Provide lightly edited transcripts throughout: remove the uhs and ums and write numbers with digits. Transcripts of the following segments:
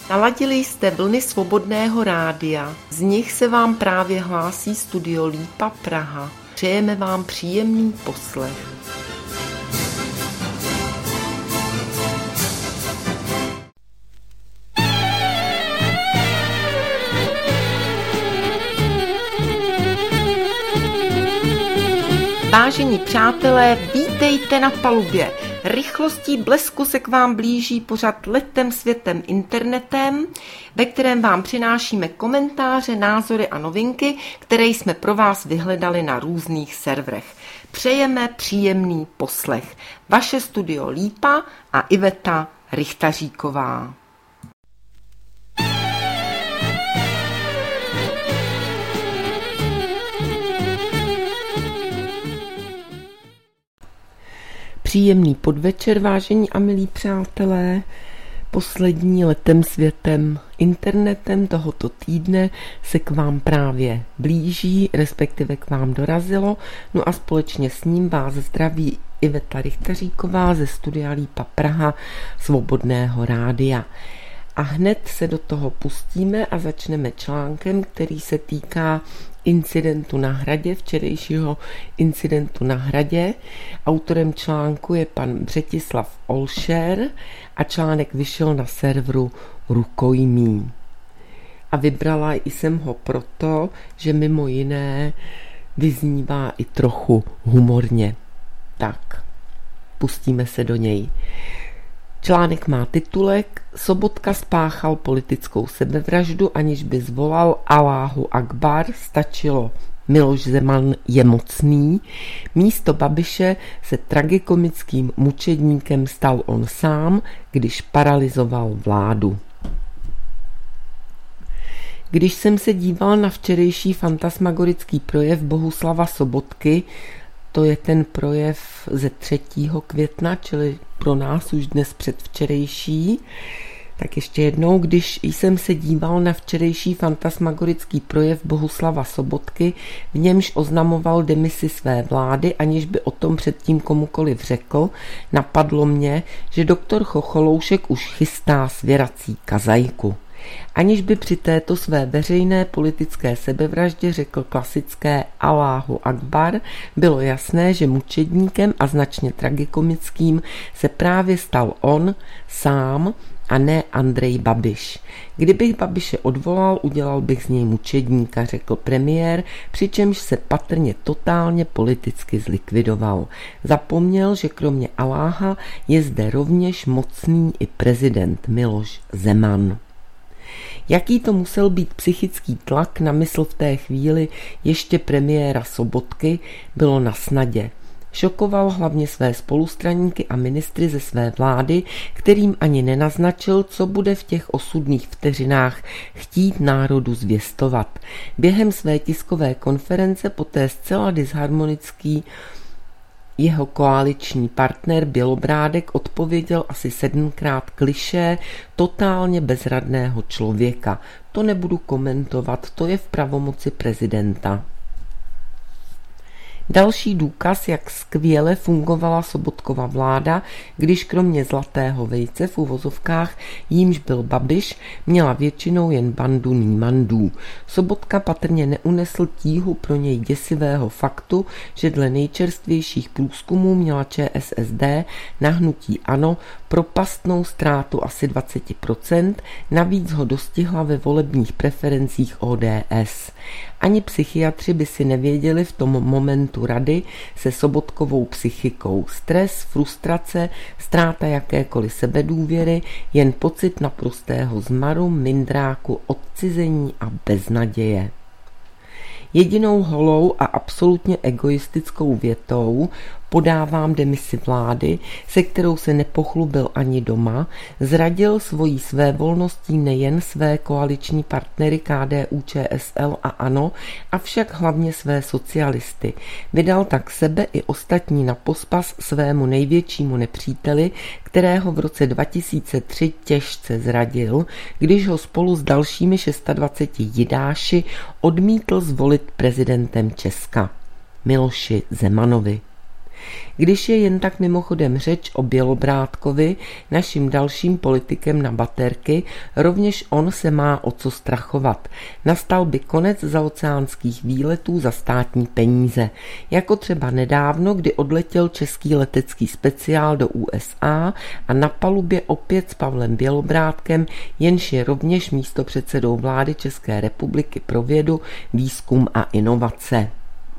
Naladili jste vlny Svobodného rádia, z nich se vám právě hlásí Studio Lípa Praha. Přejeme vám příjemný poslech. Vážení přátelé, vítejte na palubě. Rychlostí blesku se k vám blíží pořad Letem světem internetem, ve kterém vám přinášíme komentáře, názory a novinky, které jsme pro vás vyhledali na různých serverech. Přejeme příjemný poslech. Vaše Studio Lípa a Iveta Richtaříková. Příjemný podvečer, vážení a milí přátelé. Poslední Letem světem internetem tohoto týdne se k vám právě blíží, respektive k vám dorazilo. No a společně s ním vás zdraví Iveta Richtaříková ze Studia Lípa Praha Svobodného rádia. A hned se do toho pustíme a začneme článkem, který se týká incidentu na Hradě, včerejšího incidentu na Hradě. Autorem článku je pan Břetislav Olšer a článek vyšel na serveru Rukojmí. A vybrala jsem ho proto, že mimo jiné vyznívá i trochu humorně. Tak, pustíme se do něj. Článek má titulek Sobotka spáchal politickou sebevraždu, aniž by zvolal Alláhu Akbar, stačilo Miloš Zeman je mocný. Místo Babiše se tragikomickým mučedníkem stal on sám, když paralyzoval vládu. Když jsem se díval na včerejší fantasmagorický projev Bohuslava Sobotky, to je ten projev ze 3. května, čili pro nás už dnes předvčerejší. Tak ještě jednou, když jsem se díval na včerejší fantasmagorický projev Bohuslava Sobotky, v němž oznamoval demisi své vlády, aniž by o tom předtím komukoliv řekl, napadlo mě, že doktor Chocholoušek už chystá svěrací kazajku. Aniž by při této své veřejné politické sebevraždě řekl klasické Alláhu Akbar, bylo jasné, že mučedníkem a značně tragikomickým se právě stal on sám a ne Andrej Babiš. Kdybych Babiše odvolal, udělal bych z něj mučedníka, řekl premiér, přičemž se patrně totálně politicky zlikvidoval. Zapomněl, že kromě Alláha je zde rovněž mocný i prezident Miloš Zeman. Jaký to musel být psychický tlak na mysl v té chvíli ještě premiéra Sobotky, bylo na snadě. Šokoval hlavně své spolustraníky a ministry ze své vlády, kterým ani nenaznačil, co bude v těch osudných vteřinách chtít národu zvěstovat. Během své tiskové konference poté zcela disharmonický jeho koaliční partner Bělobrádek odpověděl asi 7krát klišé totálně bezradného člověka. To nebudu komentovat, to je v pravomoci prezidenta. Další důkaz, jak skvěle fungovala Sobotkova vláda, když kromě zlatého vejce v uvozovkách, jímž byl Babiš, měla většinou jen bandu nímandů. Sobotka patrně neunesl tíhu pro něj děsivého faktu, že dle nejčerstvějších průzkumů měla ČSSD na hnutí ANO propastnou ztrátu asi 20%, navíc ho dostihla ve volebních preferencích ODS. Ani psychiatři by si nevěděli v tom momentu rady se Sobotkovou psychikou. Stres, frustrace, ztráta jakékoliv sebedůvěry, jen pocit naprostého zmaru, mindráku, odcizení a beznaděje. Jedinou holou a absolutně egoistickou větou podávám demisi vlády, se kterou se nepochlubil ani doma, zradil svojí svévolností nejen své koaliční partnery KDU, ČSL a ANO, avšak hlavně své socialisty. Vydal tak sebe i ostatní na pospas svému největšímu nepříteli, kterého v roce 2003 těžce zradil, když ho spolu s dalšími 26 jidáši odmítl zvolit prezidentem Česka, Miloši Zemanovi. Když je jen tak mimochodem řeč o Bělobrádkovi, naším dalším politikem na baterky, rovněž on se má o co strachovat. Nastal by konec zaoceánských výletů za státní peníze. Jako třeba nedávno, kdy odletěl český letecký speciál do USA a na palubě opět s Pavlem Bělobrádkem, jenž je rovněž místopředsedou vlády České republiky pro vědu, výzkum a inovace.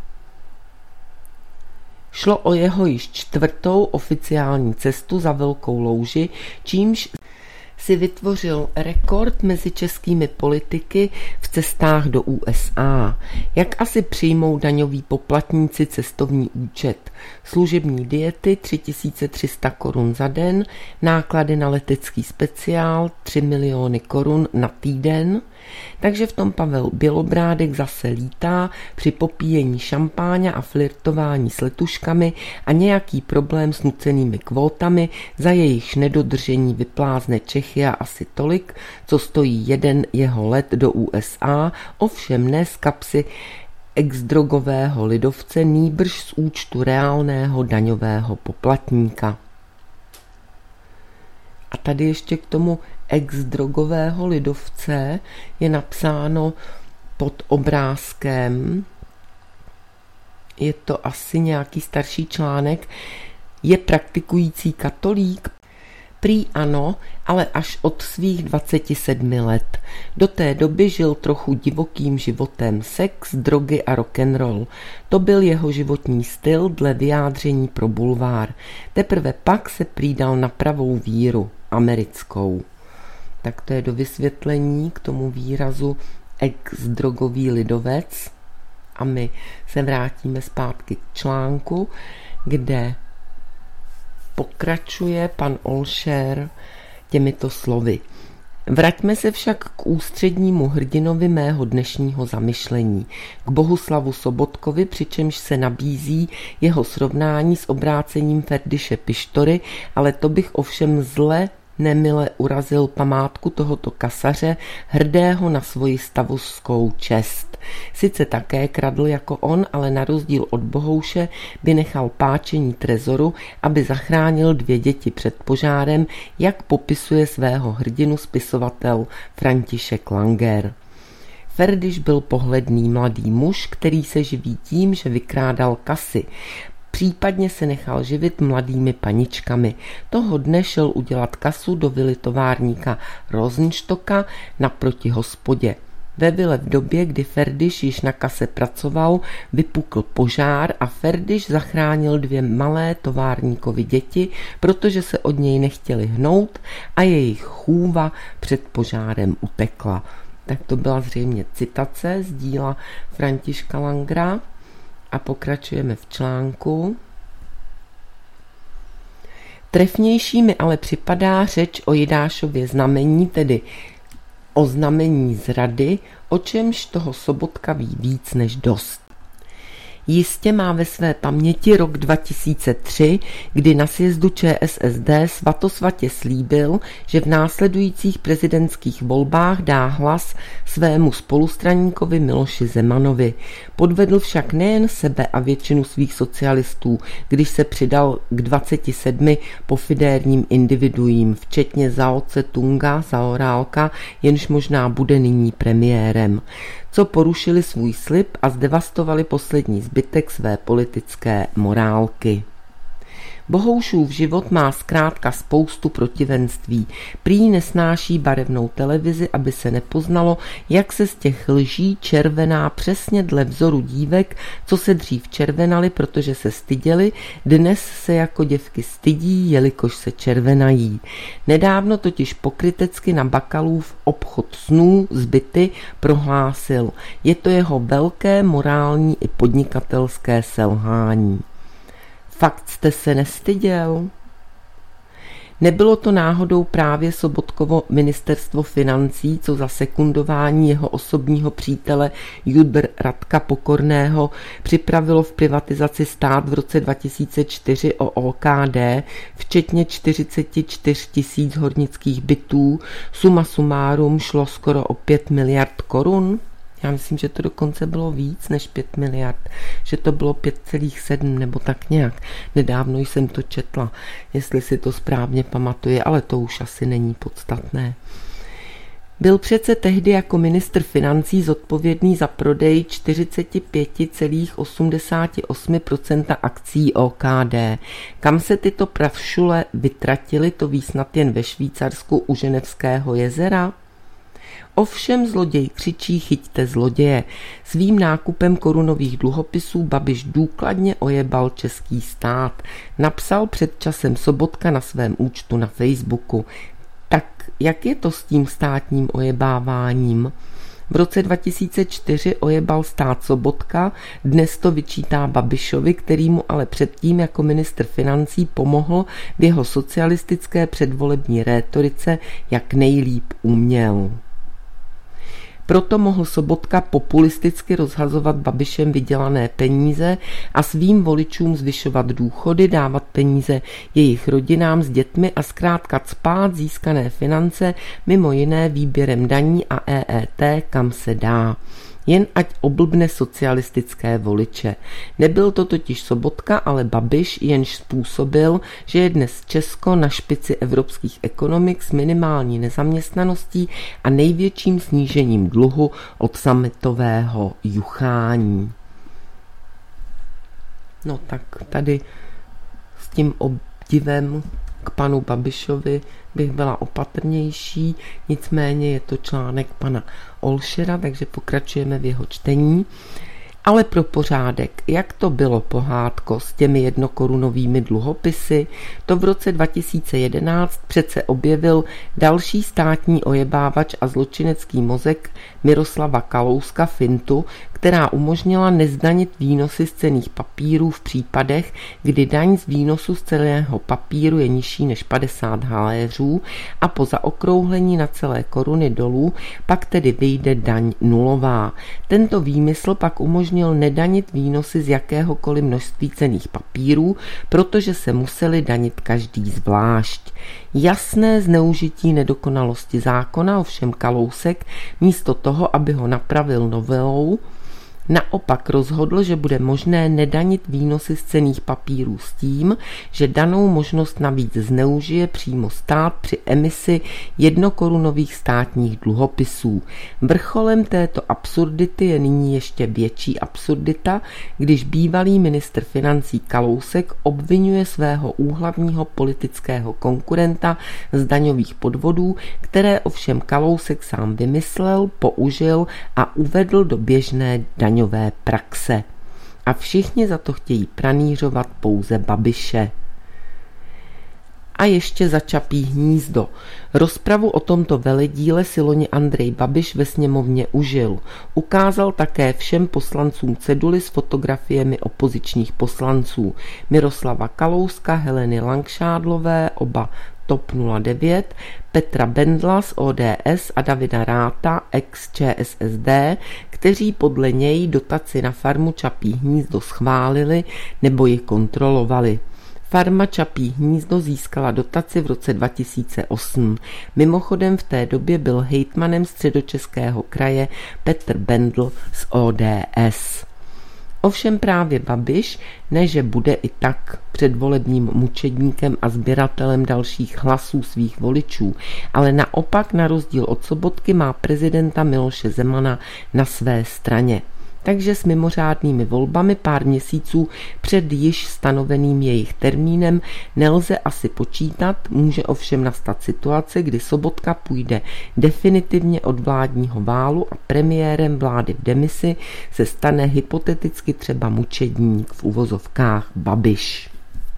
Šlo o jeho již 4. oficiální cestu za Velkou louži, čímž si vytvořil rekord mezi českými politiky v cestách do USA. Jak asi přijmou daňoví poplatníci cestovní účet? Služební diety 3300 korun za den, náklady na letecký speciál 3 miliony korun na týden. Takže v tom Pavel Bělobrádek zase lítá při popíjení šampáně a flirtování s letuškami a nějaký problém s nucenými kvótami, za jejichž nedodržení vyplázne Čechia asi tolik, co stojí jeden jeho let do USA, ovšem ne z kapsy ex-drogového lidovce, nýbrž z účtu reálného daňového poplatníka. A tady ještě k tomu ex-drogového lidovce je napsáno pod obrázkem, je to asi nějaký starší článek, je praktikující katolík? Prý ano, ale až od svých 27 let. Do té doby žil trochu divokým životem, sex, drogy a rock'n'roll. To byl jeho životní styl dle vyjádření pro Bulvár. Teprve pak se prý dal na pravou víru, americkou. Tak to je do vysvětlení k tomu výrazu ex-drogový lidovec. A my se vrátíme zpátky k článku, kde pokračuje pan Olšer těmito slovy. Vraťme se však k ústřednímu hrdinovi mého dnešního zamyšlení, k Bohuslavu Sobotkovi, přičemž se nabízí jeho srovnání s obrácením Ferdyše Pištory, ale to bych ovšem zle nemile urazil památku tohoto kasaře, hrdého na svoji stavovskou čest. Sice také kradl jako on, ale na rozdíl od Bohouše by nechal páčení trezoru, aby zachránil 2 děti před požárem, jak popisuje svého hrdinu spisovatel František Langer. Ferdyš byl pohledný mladý muž, který se živí tím, že vykrádal kasy. Případně se nechal živit mladými paničkami. Toho dne šel udělat kasu do vily továrníka Rosenstocka naproti hospodě. Ve vile v době, kdy Ferdyš již na kase pracoval, vypukl požár a Ferdyš zachránil 2 malé továrníkovy děti, protože se od něj nechtěli hnout a jejich chůva před požárem utekla. Tak to byla zřejmě citace z díla Františka Langera. A pokračujeme v článku. Trefnější mi ale připadá řeč o Jidášově znamení, tedy o znamení zrady, o čemž toho Sobotka ví víc než dost. Jistě má ve své paměti rok 2003, kdy na sjezdu ČSSD svatosvatě slíbil, že v následujících prezidentských volbách dá hlas svému spolustraníkovi Miloši Zemanovi. Podvedl však nejen sebe a většinu svých socialistů, když se přidal k 27 pofidérním individuím, včetně Zhao Tse-tunga, Zaorálka, jenž možná bude nyní premiérem, co porušili svůj slib a zdevastovali poslední zbytek své politické morálky. Bohoušův život má zkrátka spoustu protivenství. Prý nesnáší barevnou televizi, aby se nepoznalo, jak se z těch lží červená přesně dle vzoru dívek, co se dřív červenaly, protože se styděli, dnes se jako děvky stydí, jelikož se červenají. Nedávno totiž pokrytecky na Bakalův obchod snů zbyty prohlásil. Je to jeho velké morální i podnikatelské selhání. Fakt jste se nestyděl? Nebylo to náhodou právě Sobotkovo ministerstvo financí, co za sekundování jeho osobního přítele Judr Radka Pokorného připravilo v privatizaci stát v roce 2004 o OKD, včetně 44 000 hornických bytů, suma sumárum šlo skoro o 5 miliard korun? Já myslím, že to dokonce bylo víc než 5 miliard, že to bylo 5,7 nebo tak nějak. Nedávno jsem to četla, jestli si to správně pamatuje, ale to už asi není podstatné. Byl přece tehdy jako ministr financí zodpovědný za prodej 45,88% akcí OKD. Kam se tyto pravšule vytratily, to ví snad jen ve Švýcarsku u Ženevského jezera? Ovšem zloděj křičí chyťte zloděje. Svým nákupem korunových dluhopisů Babiš důkladně ojebal český stát. Napsal před časem Sobotka na svém účtu na Facebooku. Tak jak je to s tím státním ojebáváním? V roce 2004 ojebal stát Sobotka, dnes to vyčítá Babišovi, který mu ale předtím jako ministr financí pomohl v jeho socialistické předvolební rétorice, jak nejlíp uměl. Proto mohl Sobotka populisticky rozhazovat Babišem vydělané peníze a svým voličům zvyšovat důchody, dávat peníze jejich rodinám s dětmi a zkrátka cpát získané finance mimo jiné výběrem daní a EET, kam se dá. Jen ať oblbne socialistické voliče. Nebyl to totiž Sobotka, ale Babiš, jenž způsobil, že je dnes Česko na špici evropských ekonomik s minimální nezaměstnaností a největším snížením dluhu od summitového juchání. No tak tady s tím obdivem k panu Babišovi bych byla opatrnější, nicméně je to článek pana Olšera, takže pokračujeme v jeho čtení. Ale pro pořádek, jak to bylo, pohádko, s těmi jednokorunovými dluhopisy? To v roce 2011 přece objevil další státní ojebávač a zločinecký mozek Miroslava Kalouska fintu, která umožnila nezdanit výnosy z cenných papírů v případech, kdy daň z výnosu z cenného papíru je nižší než 50 haléřů a po zaokrouhlení na celé koruny dolů pak tedy vyjde daň nulová. Tento výmysl pak umožnil nedanit výnosy z jakéhokoliv množství cenných papírů, protože se museli danit každý zvlášť. Jasné zneužití nedokonalosti zákona, ovšem Kalousek místo toho, aby ho napravil novelou, naopak rozhodl, že bude možné nedanit výnosy z cenných papírů s tím, že danou možnost navíc zneužije přímo stát při emisi jednokorunových státních dluhopisů. Vrcholem této absurdity je nyní ještě větší absurdita, když bývalý ministr financí Kalousek obvinuje svého úhlavního politického konkurenta z daňových podvodů, které ovšem Kalousek sám vymyslel, použil a uvedl do běžné daňové praxe. A všichni za to chtějí pranýřovat pouze Babiše. A ještě za Čapí hnízdo. Rozpravu o tomto veledíle si loni Andrej Babiš ve sněmovně užil. Ukázal také všem poslancům ceduly s fotografiemi opozičních poslanců. Miroslava Kalouska, Heleny Langšádlové, oba TOP 09, Petra Bendla z ODS a Davida Ráta, ex ČSSD, kteří podle něj dotaci na farmu Čapí hnízdo schválili nebo ji kontrolovali. Farma Čapí hnízdo získala dotaci v roce 2008. Mimochodem v té době byl hejtmanem Středočeského kraje Petr Bendl z ODS. Ovšem právě Babiš, ne že bude i tak předvolebním mučedníkem a sběratelem dalších hlasů svých voličů, ale naopak na rozdíl od Sobotky má prezidenta Miloše Zemana na své straně. Takže s mimořádnými volbami pár měsíců před již stanoveným jejich termínem nelze asi počítat, může ovšem nastat situace, kdy Sobotka půjde definitivně od vládního válu a premiérem vlády v demisi se stane hypoteticky třeba mučedník v uvozovkách Babiš.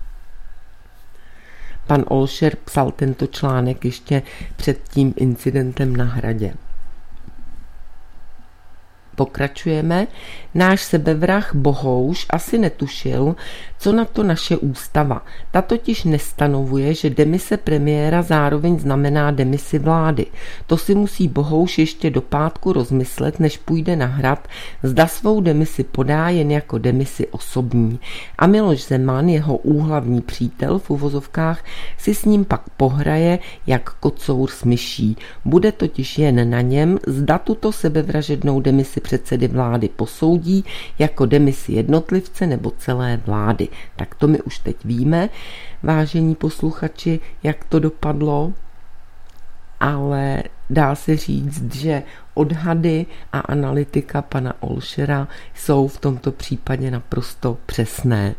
Pan Olšer psal tento článek ještě před tím incidentem na Hradě. Pokračujeme. Náš sebevrah Bohouš asi netušil, co na to naše ústava. Ta totiž nestanovuje, že demise premiéra zároveň znamená demisi vlády. To si musí Bohouš ještě do pátku rozmyslet, než půjde na Hrad, zda svou demisi podá jen jako demisi osobní. A Miloš Zeman, jeho úhlavní přítel v uvozovkách, si s ním pak pohraje jak kocour s myší. Bude totiž jen na něm, zda tuto sebevražednou demisi předsedy vlády posoudí jako demisi jednotlivce nebo celé vlády. Tak to my už teď víme, vážení posluchači, jak to dopadlo, ale dá se říct, že odhady a analytika pana Olšera jsou v tomto případě naprosto přesné.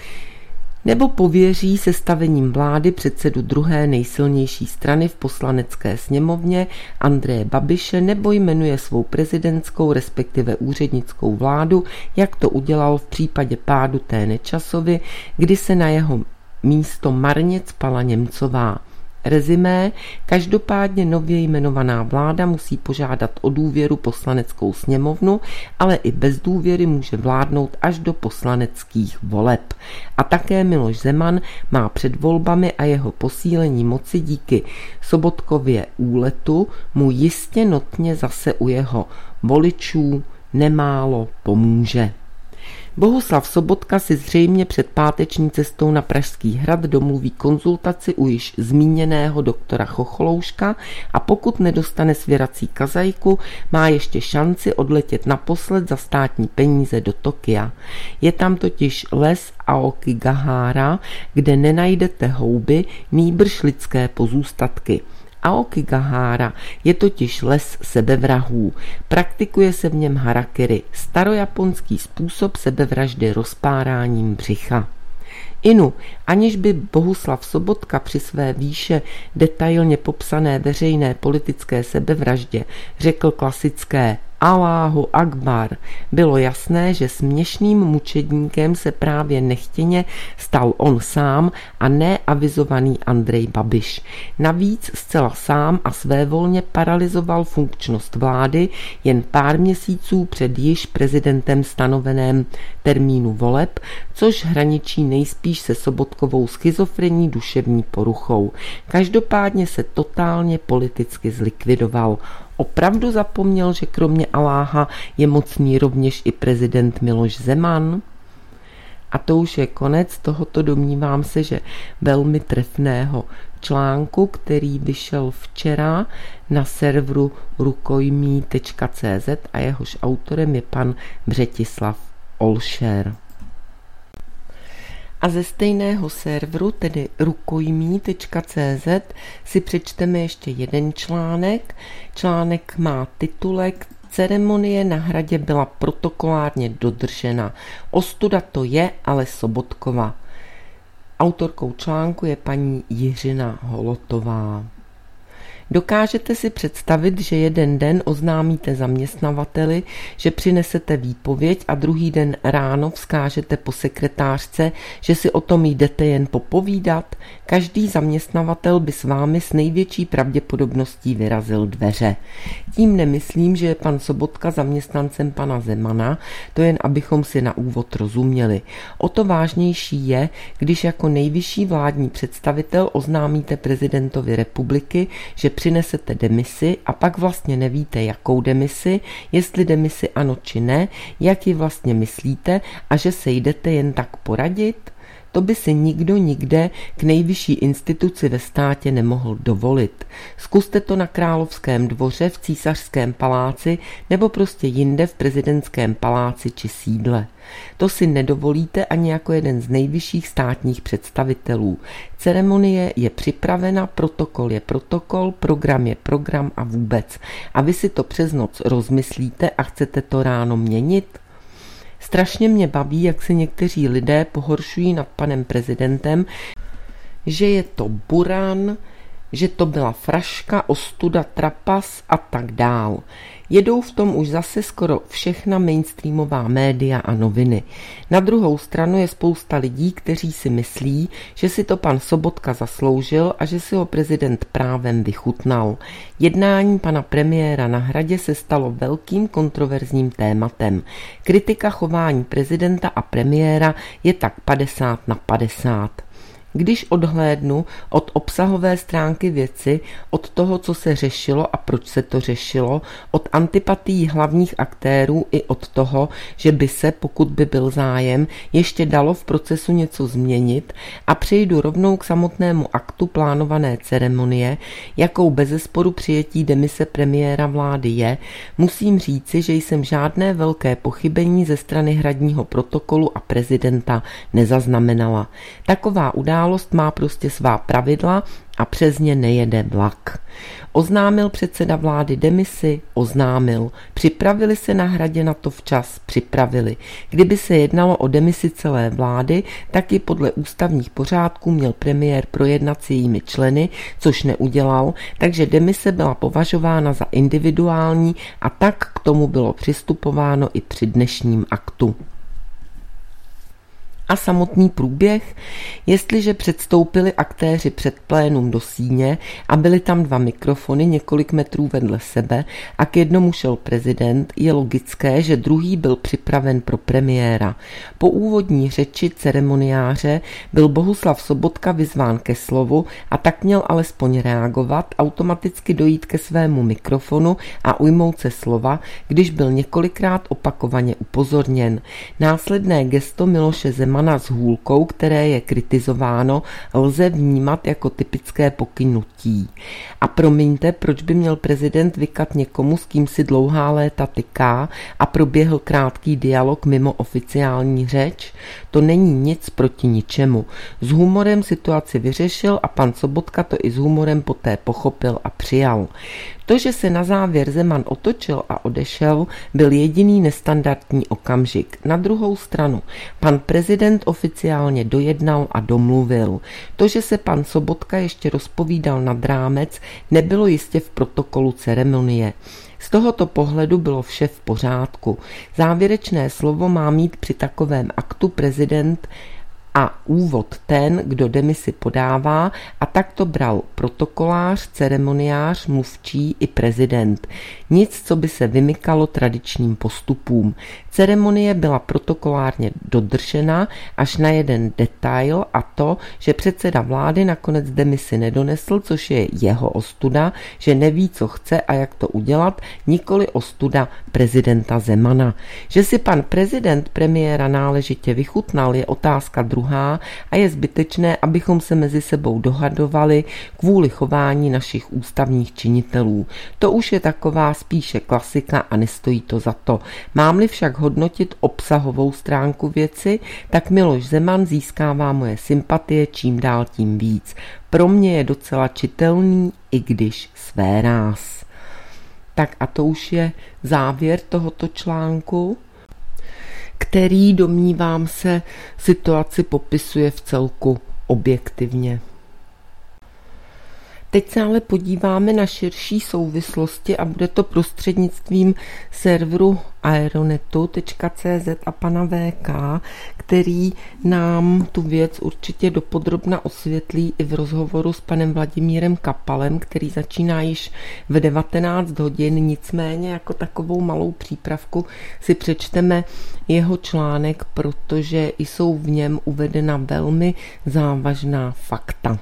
Nebo pověří sestavením vlády předsedu druhé nejsilnější strany v poslanecké sněmovně Andreje Babiše, nebo jmenuje svou prezidentskou respektive úřednickou vládu, jak to udělal v případě pádu té Nečasovy, kdy se na jeho místo marně cpala Němcová. Rezimé, každopádně nově jmenovaná vláda musí požádat o důvěru poslaneckou sněmovnu, ale i bez důvěry může vládnout až do poslaneckých voleb. A také Miloš Zeman má před volbami a jeho posílení moci díky Sobotkově úletu mu jistě notně zase u jeho voličů nemálo pomůže. Bohuslav Sobotka si zřejmě před páteční cestou na Pražský hrad domluví konzultaci u již zmíněného doktora Chocholouška a pokud nedostane svěrací kazajku, má ještě šanci odletět naposled za státní peníze do Tokia. Je tam totiž les Aokigahara, kde nenajdete houby, nýbrž lidské pozůstatky. Aokigahara je totiž les sebevrahů. Praktikuje se v něm harakiri, starojaponský způsob sebevraždy rozpáráním břicha. Inu, aniž by Bohuslav Sobotka při své výše detailně popsané veřejné politické sebevraždě řekl klasické Alláhu Akbar, bylo jasné, že směšným mučedníkem se právě nechtěně stal on sám a ne avizovaný Andrej Babiš. Navíc zcela sám a svévolně paralyzoval funkčnost vlády jen pár měsíců před již prezidentem stanoveném termínu voleb, což hraničí nejspíš se Sobotkovou schizofrenní duševní poruchou. Každopádně se totálně politicky zlikvidoval. Opravdu zapomněl, že kromě Alláha je mocný rovněž i prezident Miloš Zeman? A to už je konec tohoto, domnívám se, že velmi trefného článku, který vyšel včera na serveru rukojmí.cz a jehož autorem je pan Břetislav Olšer. A ze stejného serveru, tedy rukojmí.cz, si přečteme ještě jeden článek. Článek má titulek Ceremonie na hradě byla protokolárně dodržena. Ostuda to je, ale Sobotkova. Autorkou článku je paní Jiřina Holotová. Dokážete si představit, že jeden den oznámíte zaměstnavateli, že přinesete výpověď a druhý den ráno vzkážete po sekretářce, že si o tom jdete jen popovídat? Každý zaměstnavatel by s vámi s největší pravděpodobností vyrazil dveře. Tím nemyslím, že je pan Sobotka zaměstnancem pana Zemana, to jen abychom si na úvod rozuměli. O to vážnější je, když jako nejvyšší vládní představitel oznámíte prezidentovi republiky, že přinesete demisi a pak vlastně nevíte, jakou demisi, jestli demisi ano či ne, jak ji vlastně myslíte a že se jdete jen tak poradit? To by si nikdo nikde k nejvyšší instituci ve státě nemohl dovolit. Zkuste to na Královském dvoře, v Císařském paláci nebo prostě jinde v prezidentském paláci či sídle. To si nedovolíte ani jako jeden z nejvyšších státních představitelů. Ceremonie je připravena, protokol je protokol, program je program a vůbec. A vy si to přes noc rozmyslíte a chcete to ráno měnit? Strašně mě baví, jak se někteří lidé pohoršují nad panem prezidentem, že je to buran, že to byla fraška, ostuda, trapas a tak dál. Jedou v tom už zase skoro všechna mainstreamová média a noviny. Na druhou stranu je spousta lidí, kteří si myslí, že si to pan Sobotka zasloužil a že si ho prezident právem vychutnal. Jednání pana premiéra na hradě se stalo velkým kontroverzním tématem. Kritika chování prezidenta a premiéra je tak 50/50. Když odhlédnu od obsahové stránky věci, od toho, co se řešilo a proč se to řešilo, od antipatií hlavních aktérů i od toho, že by se, pokud by byl zájem, ještě dalo v procesu něco změnit a přejdu rovnou k samotnému aktu státu plánované ceremonie, jakou bezesporu přijetí demise premiéra vlády je, musím říci, že jsem žádné velké pochybení ze strany hradního protokolu a prezidenta nezaznamenala. Taková událost má prostě svá pravidla a přes ně nejede vlak. Oznámil předseda vlády demisi? Oznámil. Připravili se na hradě na to včas? Připravili. Kdyby se jednalo o demisi celé vlády, tak i podle ústavních pořádků měl premiér projednat s jejími členy, což neudělal, takže demise byla považována za individuální a tak k tomu bylo přistupováno i při dnešním aktu. A samotný průběh? Jestliže předstoupili aktéři před plénum do síně a byly tam 2 mikrofony několik metrů vedle sebe a k jednomu šel prezident, je logické, že druhý byl připraven pro premiéra. Po úvodní řeči ceremoniáře byl Bohuslav Sobotka vyzván ke slovu a tak měl alespoň reagovat, automaticky dojít ke svému mikrofonu a ujmout se slova, když byl několikrát opakovaně upozorněn. Následné gesto Miloše Zemana s hůlkou, které je kritizováno, lze vnímat jako typické pokynutí. A promiňte, proč by měl prezident vykat někomu, s kým si dlouhá léta tyká a proběhl krátký dialog mimo oficiální řeč? To není nic proti ničemu. S humorem situaci vyřešil a pan Sobotka to i s humorem poté pochopil a přijal. To, že se na závěr Zeman otočil a odešel, byl jediný nestandardní okamžik. Na druhou stranu, pan prezident oficiálně dojednal a domluvil. To, že se pan Sobotka ještě rozpovídal nad rámec, nebylo jistě v protokolu ceremonie. Z tohoto pohledu bylo vše v pořádku. Závěrečné slovo má mít při takovém aktu prezident a úvod ten, kdo demisi podává, a tak to bral protokolář, ceremoniář, mluvčí i prezident. Nic, co by se vymykalo tradičním postupům. Ceremonie byla protokolárně dodržena až na jeden detail, a to, že předseda vlády nakonec demisi nedonesl, což je jeho ostuda, že neví, co chce a jak to udělat, nikoli ostuda prezidenta Zemana. Že si pan prezident premiéra náležitě vychutnal, je otázka druhá a je zbytečné, abychom se mezi sebou dohadovali kvůli chování našich ústavních činitelů. To už je taková spíše klasika a nestojí to za to. Mám-li však hodnotit obsahovou stránku věci, tak Miloš Zeman získává moje sympatie čím dál tím víc. Pro mě je docela čitelný, i když svéráz. Tak a to už je závěr tohoto článku, který, domnívám se, situaci popisuje v celku objektivně. Teď se ale podíváme na širší souvislosti a bude to prostřednictvím serveru aeronetu.cz a pana VK, který nám tu věc určitě dopodrobna osvětlí i v rozhovoru s panem Vladimírem Kapalem, který začíná již v 19 hodin, nicméně jako takovou malou přípravku si přečteme jeho článek, protože jsou v něm uvedena velmi závažná fakta.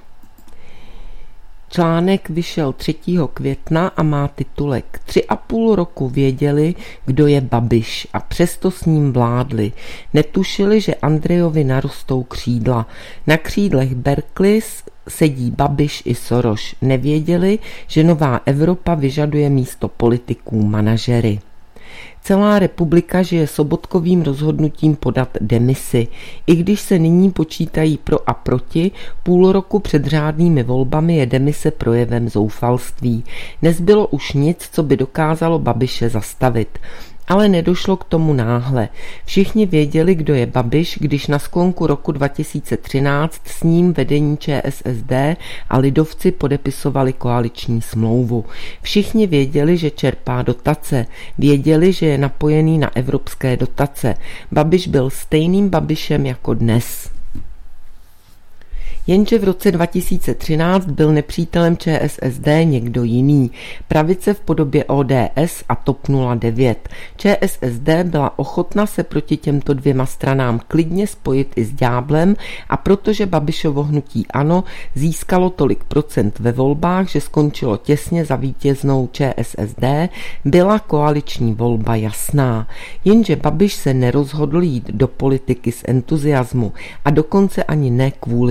Článek vyšel 3. května a má titulek 3,5 roku věděli, kdo je Babiš, a přesto s ním vládli. Netušili, že Andrejovi narostou křídla. Na křídlech Barclays sedí Babiš i Soros. Nevěděli, že nová Evropa vyžaduje místo politiků manažery. Celá republika žije Sobotkovým rozhodnutím podat demisi. I když se nyní počítají pro a proti, půl roku před řádnými volbami je demise projevem zoufalství. Nezbylo už nic, co by dokázalo Babiše zastavit. Ale nedošlo k tomu náhle. Všichni věděli, kdo je Babiš, když na sklonku roku 2013 s ním vedení ČSSD a lidovci podepisovali koaliční smlouvu. Všichni věděli, že čerpá dotace. Věděli, že je napojený na evropské dotace. Babiš byl stejným Babišem jako dnes. Jenže v roce 2013 byl nepřítelem ČSSD někdo jiný. Pravice v podobě ODS a TOP 09. ČSSD byla ochotna se proti těmto dvěma stranám klidně spojit i s ďáblem, a protože Babišovo hnutí ANO získalo tolik procent ve volbách, že skončilo těsně za vítěznou ČSSD, byla koaliční volba jasná. Jenže Babiš se nerozhodl jít do politiky z entuziasmu a dokonce ani ne kvůli biznisu.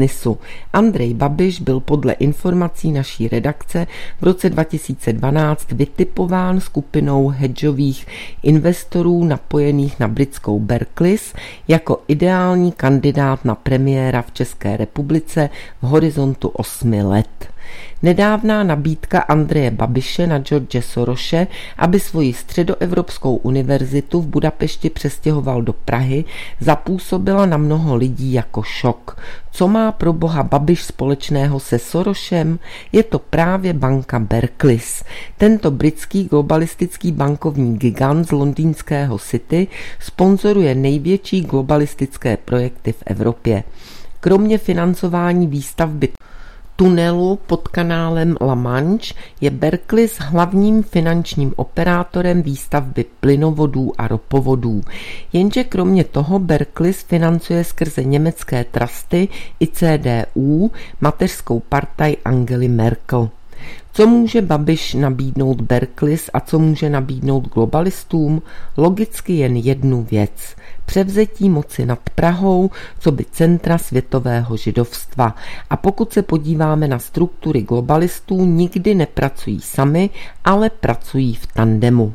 biznisu. Andrej Babiš byl podle informací naší redakce v roce 2012 vytipován skupinou hedžových investorů napojených na britskou Barclays jako ideální kandidát na premiéra v České republice v horizontu 8 let. Nedávná nabídka Andreje Babiše na George Sorose, aby svoji středoevropskou univerzitu v Budapešti přestěhoval do Prahy, zapůsobila na mnoho lidí jako šok. Co má pro boha Babiš společného se Sorosem? Je to právě banka Barclays. Tento britský globalistický bankovní gigant z londýnského City sponzoruje největší globalistické projekty v Evropě. Kromě financování výstavby tunelu pod kanálem La Manche je Barclays hlavním finančním operátorem výstavby plynovodů a ropovodů. Jenže kromě toho Barclays financuje skrze německé trusty i CDU mateřskou partaj Angely Merkel. Co může Babiš nabídnout Barclays a co může nabídnout globalistům? Logicky jen jednu věc. Převzetí moci nad Prahou, co by centra světového židovstva. A pokud se podíváme na struktury globalistů, nikdy nepracují sami, ale pracují v tandemu.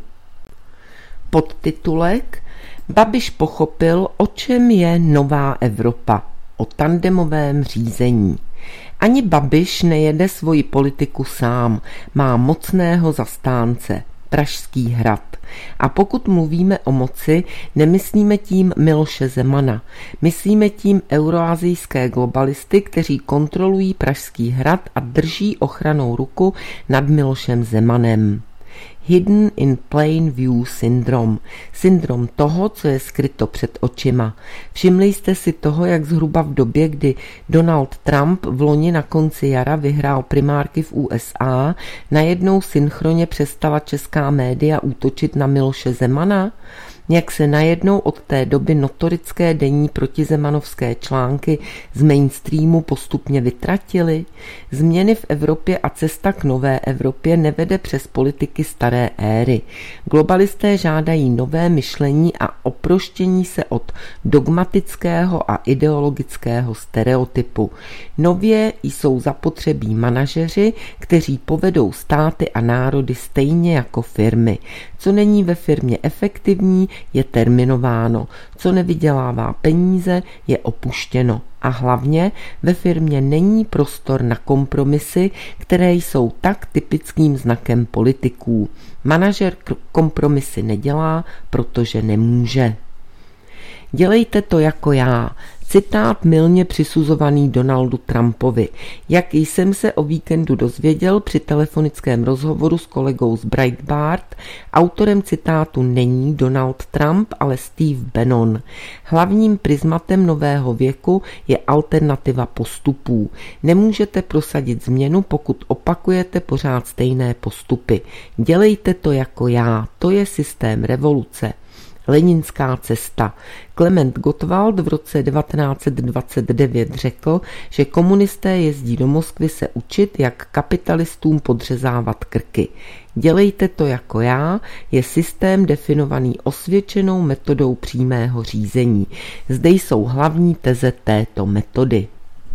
Podtitulek: Babiš pochopil, o čem je nová Evropa. O tandemovém řízení. Ani Babiš nejede svoji politiku sám, má mocného zastánce, Pražský hrad. A pokud mluvíme o moci, nemyslíme tím Miloše Zemana. Myslíme tím euroazijské globalisty, kteří kontrolují Pražský hrad a drží ochrannou ruku nad Milošem Zemanem. Hidden in plain view syndrom. Syndrom toho, co je skryto před očima. Všimli jste si toho, jak zhruba v době, kdy Donald Trump v loni na konci jara vyhrál primárky v USA, najednou synchronně přestala česká média útočit na Miloše Zemana? Jak se najednou od té doby notorické denní protizemanovské články z mainstreamu postupně vytratily? Změny v Evropě a cesta k nové Evropě nevede přes politiky staré éry. Globalisté žádají nové myšlení a oproštění se od dogmatického a ideologického stereotypu. Nově jsou zapotřebí manažeři, kteří povedou státy a národy stejně jako firmy. Co není ve firmě efektivní, je terminováno. Co nevydělává peníze, je opuštěno. A hlavně ve firmě není prostor na kompromisy, které jsou tak typickým znakem politiků. Manažer kompromisy nedělá, protože nemůže. Dělejte to jako já. Citát mylně přisuzovaný Donaldu Trumpovi. Jak jsem se o víkendu dozvěděl při telefonickém rozhovoru s kolegou z Breitbart, autorem citátu není Donald Trump, ale Steve Bannon. Hlavním prismatem nového věku je alternativa postupů. Nemůžete prosadit změnu, pokud opakujete pořád stejné postupy. Dělejte to jako já. To je systém revoluce. Leninská cesta. Klement Gottwald v roce 1929 řekl, že komunisté jezdí do Moskvy se učit, jak kapitalistům podřezávat krky. Dělejte to jako já je systém definovaný osvědčenou metodou přímého řízení. Zde jsou hlavní teze této metody.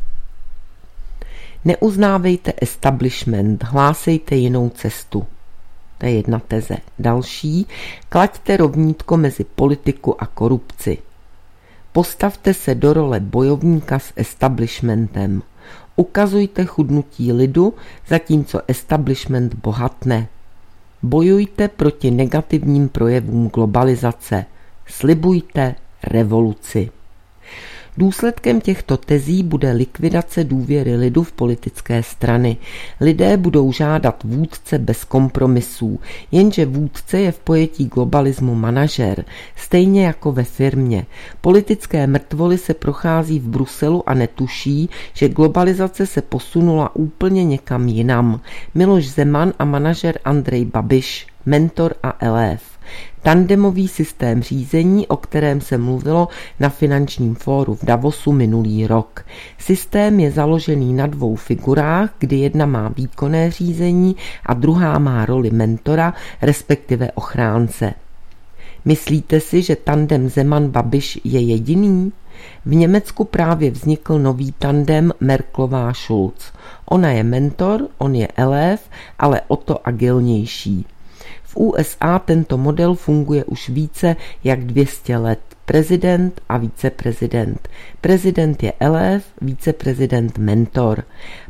Neuznávejte establishment, hlásejte jinou cestu. To je jedna teze. Další, klaďte rovnítko mezi politiku a korupci. Postavte se do role bojovníka s establishmentem. Ukazujte chudnutí lidu, zatímco establishment bohatne. Bojujte proti negativním projevům globalizace. Slibujte revoluci. Důsledkem těchto tezí bude likvidace důvěry lidu v politické strany. Lidé budou žádat vůdce bez kompromisů, jenže vůdce je v pojetí globalismu manažer, stejně jako ve firmě. Politické mrtvoly se prochází v Bruselu a netuší, že globalizace se posunula úplně někam jinam. Miloš Zeman a manažer Andrej Babiš, mentor a elév. Tandemový systém řízení, o kterém se mluvilo na finančním fóru v Davosu minulý rok. Systém je založený na dvou figurách, kdy jedna má výkonné řízení a druhá má roli mentora, respektive ochránce. Myslíte si, že tandem Zeman-Babiš je jediný? V Německu právě vznikl nový tandem Merkelová-Schulz. Ona je mentor, on je elév, ale o to agilnější. V USA tento model funguje už více jak 200 let. Prezident a viceprezident. Prezident je elév, viceprezident mentor.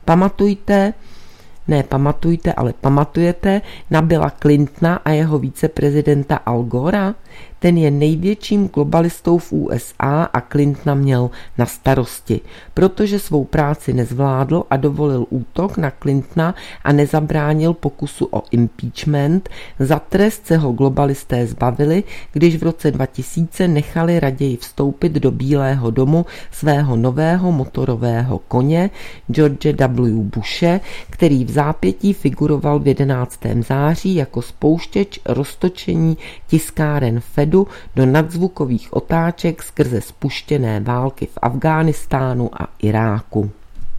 Pamatujete na Billa Clintona a jeho viceprezidenta Al Gora? Ten je největším globalistou v USA a Clintona měl na starosti, protože svou práci nezvládl a dovolil útok na Clintona a nezabránil pokusu o impeachment. Za trest se ho globalisté zbavili, když v roce 2000 nechali raději vstoupit do Bílého domu svého nového motorového koně George W. Bushe, který v zápětí figuroval v 11. září jako spouštěč roztočení tiskáren Fedu do nadzvukových otáček skrze spuštěné války v Afghánistánu a Iráku.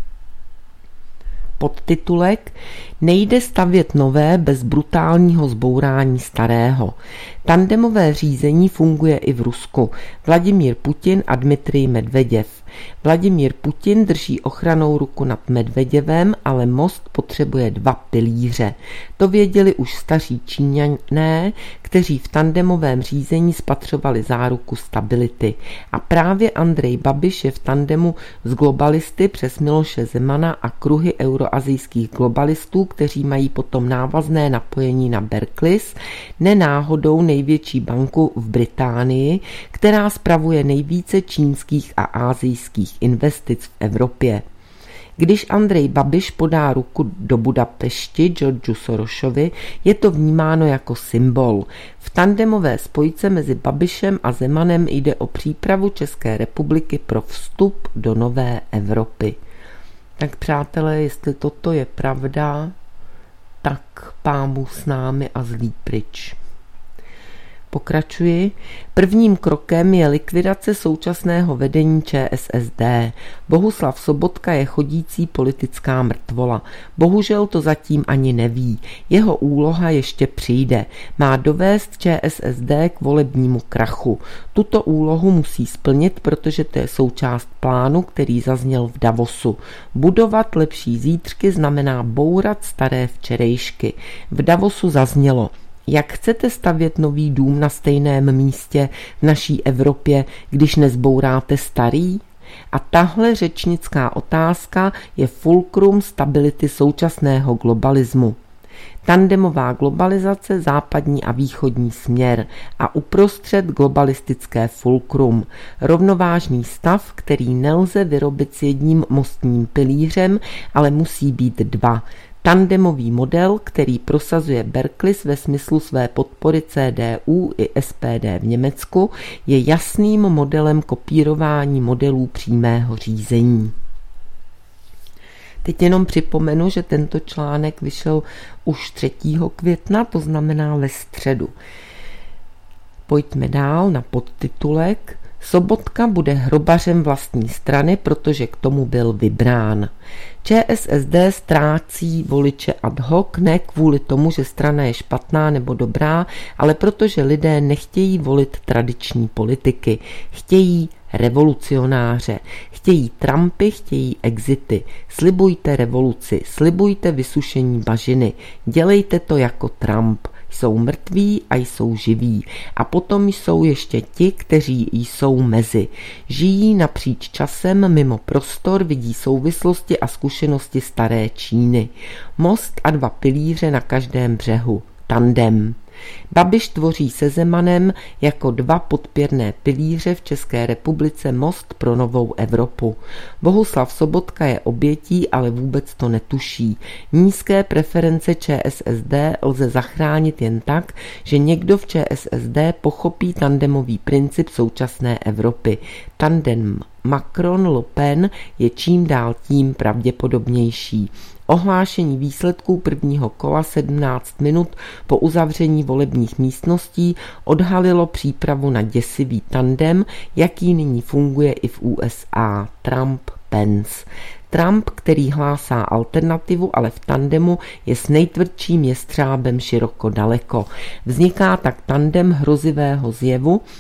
Podtitulek: Nejde stavět nové bez brutálního zbourání starého. Tandemové řízení funguje i v Rusku. Vladimír Putin a Dmitrij Medveděv. Vladimír Putin drží ochranou ruku nad Medveděvem, ale most potřebuje 2 pilíře. To věděli už staří Číňané, kteří v tandemovém řízení spatřovali záruku stability. A právě Andrej Babiš je v tandemu s globalisty přes Miloše Zemana a kruhy euroazijských globalistů, kteří mají potom návazné napojení na Barclays, nenáhodou největší banku v Británii, která spravuje nejvíce čínských a asijských investic v Evropě. Když Andrej Babiš podá ruku do Budapešti Georgeu Sorosovi, je to vnímáno jako symbol. V tandemové spojce mezi Babišem a Zemanem jde o přípravu České republiky pro vstup do nové Evropy. Tak přátelé, jestli toto je pravda, tak pámu s námi a zlý pryč. Pokračuji. Prvním krokem je likvidace současného vedení ČSSD. Bohuslav Sobotka je chodící politická mrtvola. Bohužel to zatím ani neví. Jeho úloha ještě přijde. Má dovést ČSSD k volebnímu krachu. Tuto úlohu musí splnit, protože to je součást plánu, který zazněl v Davosu. Budovat lepší zítřky znamená bourat staré včerejšky. V Davosu zaznělo: Jak chcete stavět nový dům na stejném místě v naší Evropě, když nezbouráte starý? A tahle řečnická otázka je fulcrum stability současného globalismu. Tandemová globalizace, západní a východní směr a uprostřed globalistické fulcrum. Rovnovážný stav, který nelze vyrobit s jedním mostním pilířem, ale musí být 2. Tandemový model, který prosazuje Barclays ve smyslu své podpory CDU i SPD v Německu, je jasným modelem kopírování modelů přímého řízení. Teď jenom připomenu, že tento článek vyšel už 3. května, to znamená ve středu. Pojďme dál na podtitulek: Sobotka bude hrobařem vlastní strany, protože k tomu byl vybrán. ČSSD ztrácí voliče ad hoc, ne kvůli tomu, že strana je špatná nebo dobrá, ale protože lidé nechtějí volit tradiční politiky. Chtějí revolucionáře, chtějí Trumpy, chtějí exity. Slibujte revoluci, slibujte vysušení bažiny, dělejte to jako Trump. Jsou mrtví a jsou živí. A potom jsou ještě ti, kteří jsou mezi. Žijí napříč časem, mimo prostor, vidí souvislosti a zkušenosti staré Číny. Most a 2 pilíře na každém břehu. Tandem. Babiš tvoří se Zemanem jako 2 podpěrné pilíře v České republice most pro novou Evropu. Bohuslav Sobotka je obětí, ale vůbec to netuší. Nízké preference ČSSD lze zachránit jen tak, že někdo v ČSSD pochopí tandemový princip současné Evropy. Tandem Macron-Le Pen je čím dál tím pravděpodobnější. Ohlášení výsledků prvního kola 17 minut po uzavření volebních místností odhalilo přípravu na děsivý tandem, jaký nyní funguje i v USA. Trump-Pence. Trump, který hlásá alternativu, ale v tandemu je s nejtvrdším jestřábem široko daleko. Vzniká tak tandem hrozivého zjevu,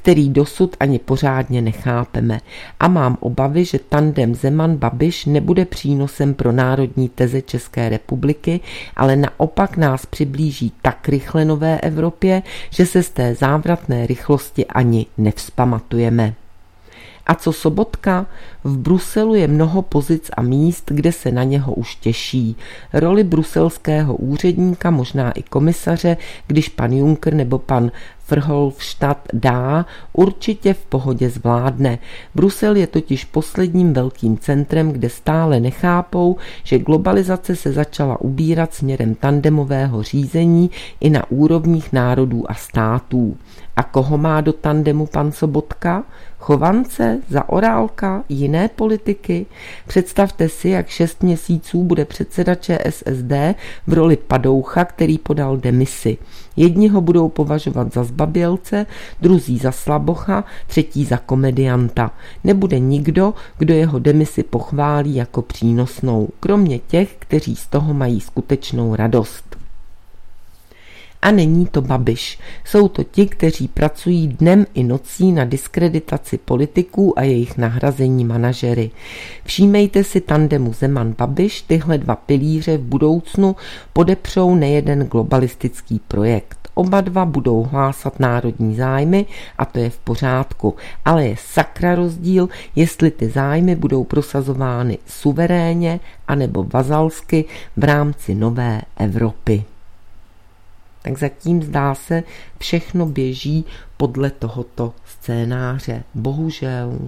který dosud ani pořádně nechápeme. A mám obavy, že tandem Zeman-Babiš nebude přínosem pro národní teze České republiky, ale naopak nás přiblíží tak rychle nové Evropě, že se z té závratné rychlosti ani nevzpamatujeme. A co Sobotka? V Bruselu je mnoho pozic a míst, kde se na něho už těší. Roli bruselského úředníka, možná i komisaře, když pan Juncker nebo pan Verhofstadt dá, určitě v pohodě zvládne. Brusel je totiž posledním velkým centrem, kde stále nechápou, že globalizace se začala ubírat směrem tandemového řízení i na úrovních národů a států. A koho má do tandemu pan Sobotka? Chovance, Zaorálka, jiné politiky? Představte si, jak 6 měsíců bude předseda ČSSD v roli padoucha, který podal demisi. Jedni ho budou považovat za zbabělce, druzí za slabocha, třetí za komedianta. Nebude nikdo, kdo jeho demisi pochválí jako přínosnou, kromě těch, kteří z toho mají skutečnou radost. A není to Babiš. Jsou to ti, kteří pracují dnem i nocí na diskreditaci politiků a jejich nahrazení manažery. Všímejte si tandemu Zeman-Babiš, tyhle dva pilíře v budoucnu podepřou nejeden globalistický projekt. Oba dva budou hlásat národní zájmy a to je v pořádku, ale je sakra rozdíl, jestli ty zájmy budou prosazovány suverénně anebo vazalsky v rámci nové Evropy. Tak zatím zdá se, všechno běží podle tohoto scénáře. Bohužel.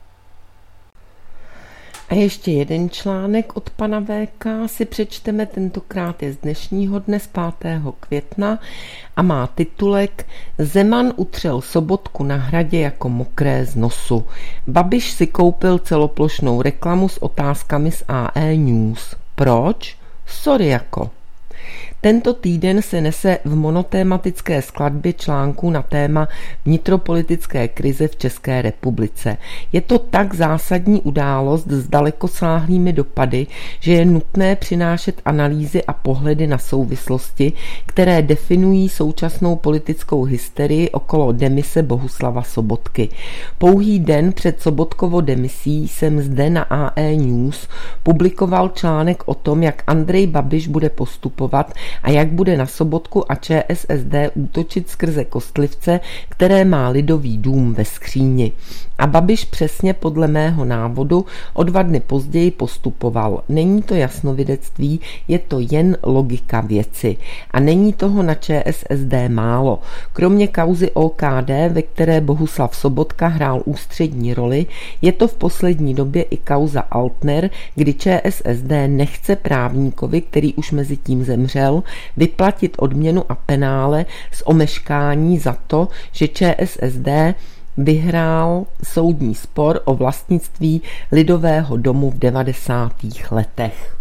A ještě jeden článek od pana VK si přečteme, tentokrát je z dnešního dne, z 5. května a má titulek Zeman utřel Sobotku na Hradě jako mokré z nosu. Babiš si koupil celoplošnou reklamu s otázkami z AE News. Proč? Sorry jako. Tento týden se nese v monotématické skladbě článků na téma vnitropolitické krize v České republice. Je to tak zásadní událost s dalekosáhlými dopady, že je nutné přinášet analýzy a pohledy na souvislosti, které definují současnou politickou hysterii okolo demise Bohuslava Sobotky. Pouhý den před Sobotkovo demisí jsem zde na AE News publikoval článek o tom, jak Andrej Babiš bude postupovat a jak bude na Sobotku a ČSSD útočit skrze kostlivce, které má Lidový dům ve skříni. A Babiš přesně podle mého návodu o 2 dny později postupoval. Není to jasnovidectví, je to jen logika věci. A není toho na ČSSD málo. Kromě kauzy OKD, ve které Bohuslav Sobotka hrál ústřední roli, je to v poslední době i kauza Altner, kdy ČSSD nechce právníkovi, který už mezi tím zemřel, vyplatit odměnu a penále z omeškání za to, že ČSSD vyhrál soudní spor o vlastnictví Lidového domu v 90. letech.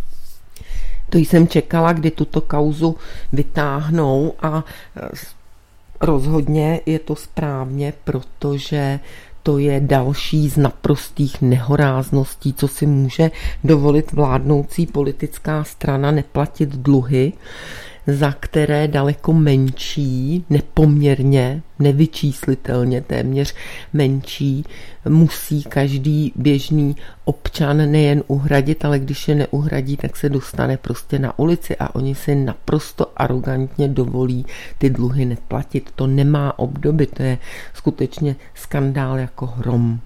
To jsem čekala, kdy tuto kauzu vytáhnou a rozhodně je to správně, protože to je další z naprostých nehorázností, co si může dovolit vládnoucí politická strana, neplatit dluhy, za které daleko menší, nepoměrně, nevyčíslitelně téměř menší, musí každý běžný občan nejen uhradit, ale když je neuhradí, tak se dostane prostě na ulici a oni si naprosto arrogantně dovolí ty dluhy neplatit. To nemá obdoby, to je skutečně skandál jako hrom.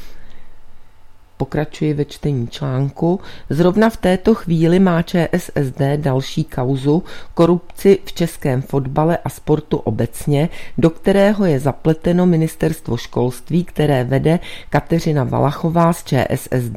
Pokračuji ve čtení článku. Zrovna v této chvíli má ČSSD další kauzu, korupci v českém fotbale a sportu obecně, do kterého je zapleteno ministerstvo školství, které vede Kateřina Valachová z ČSSD.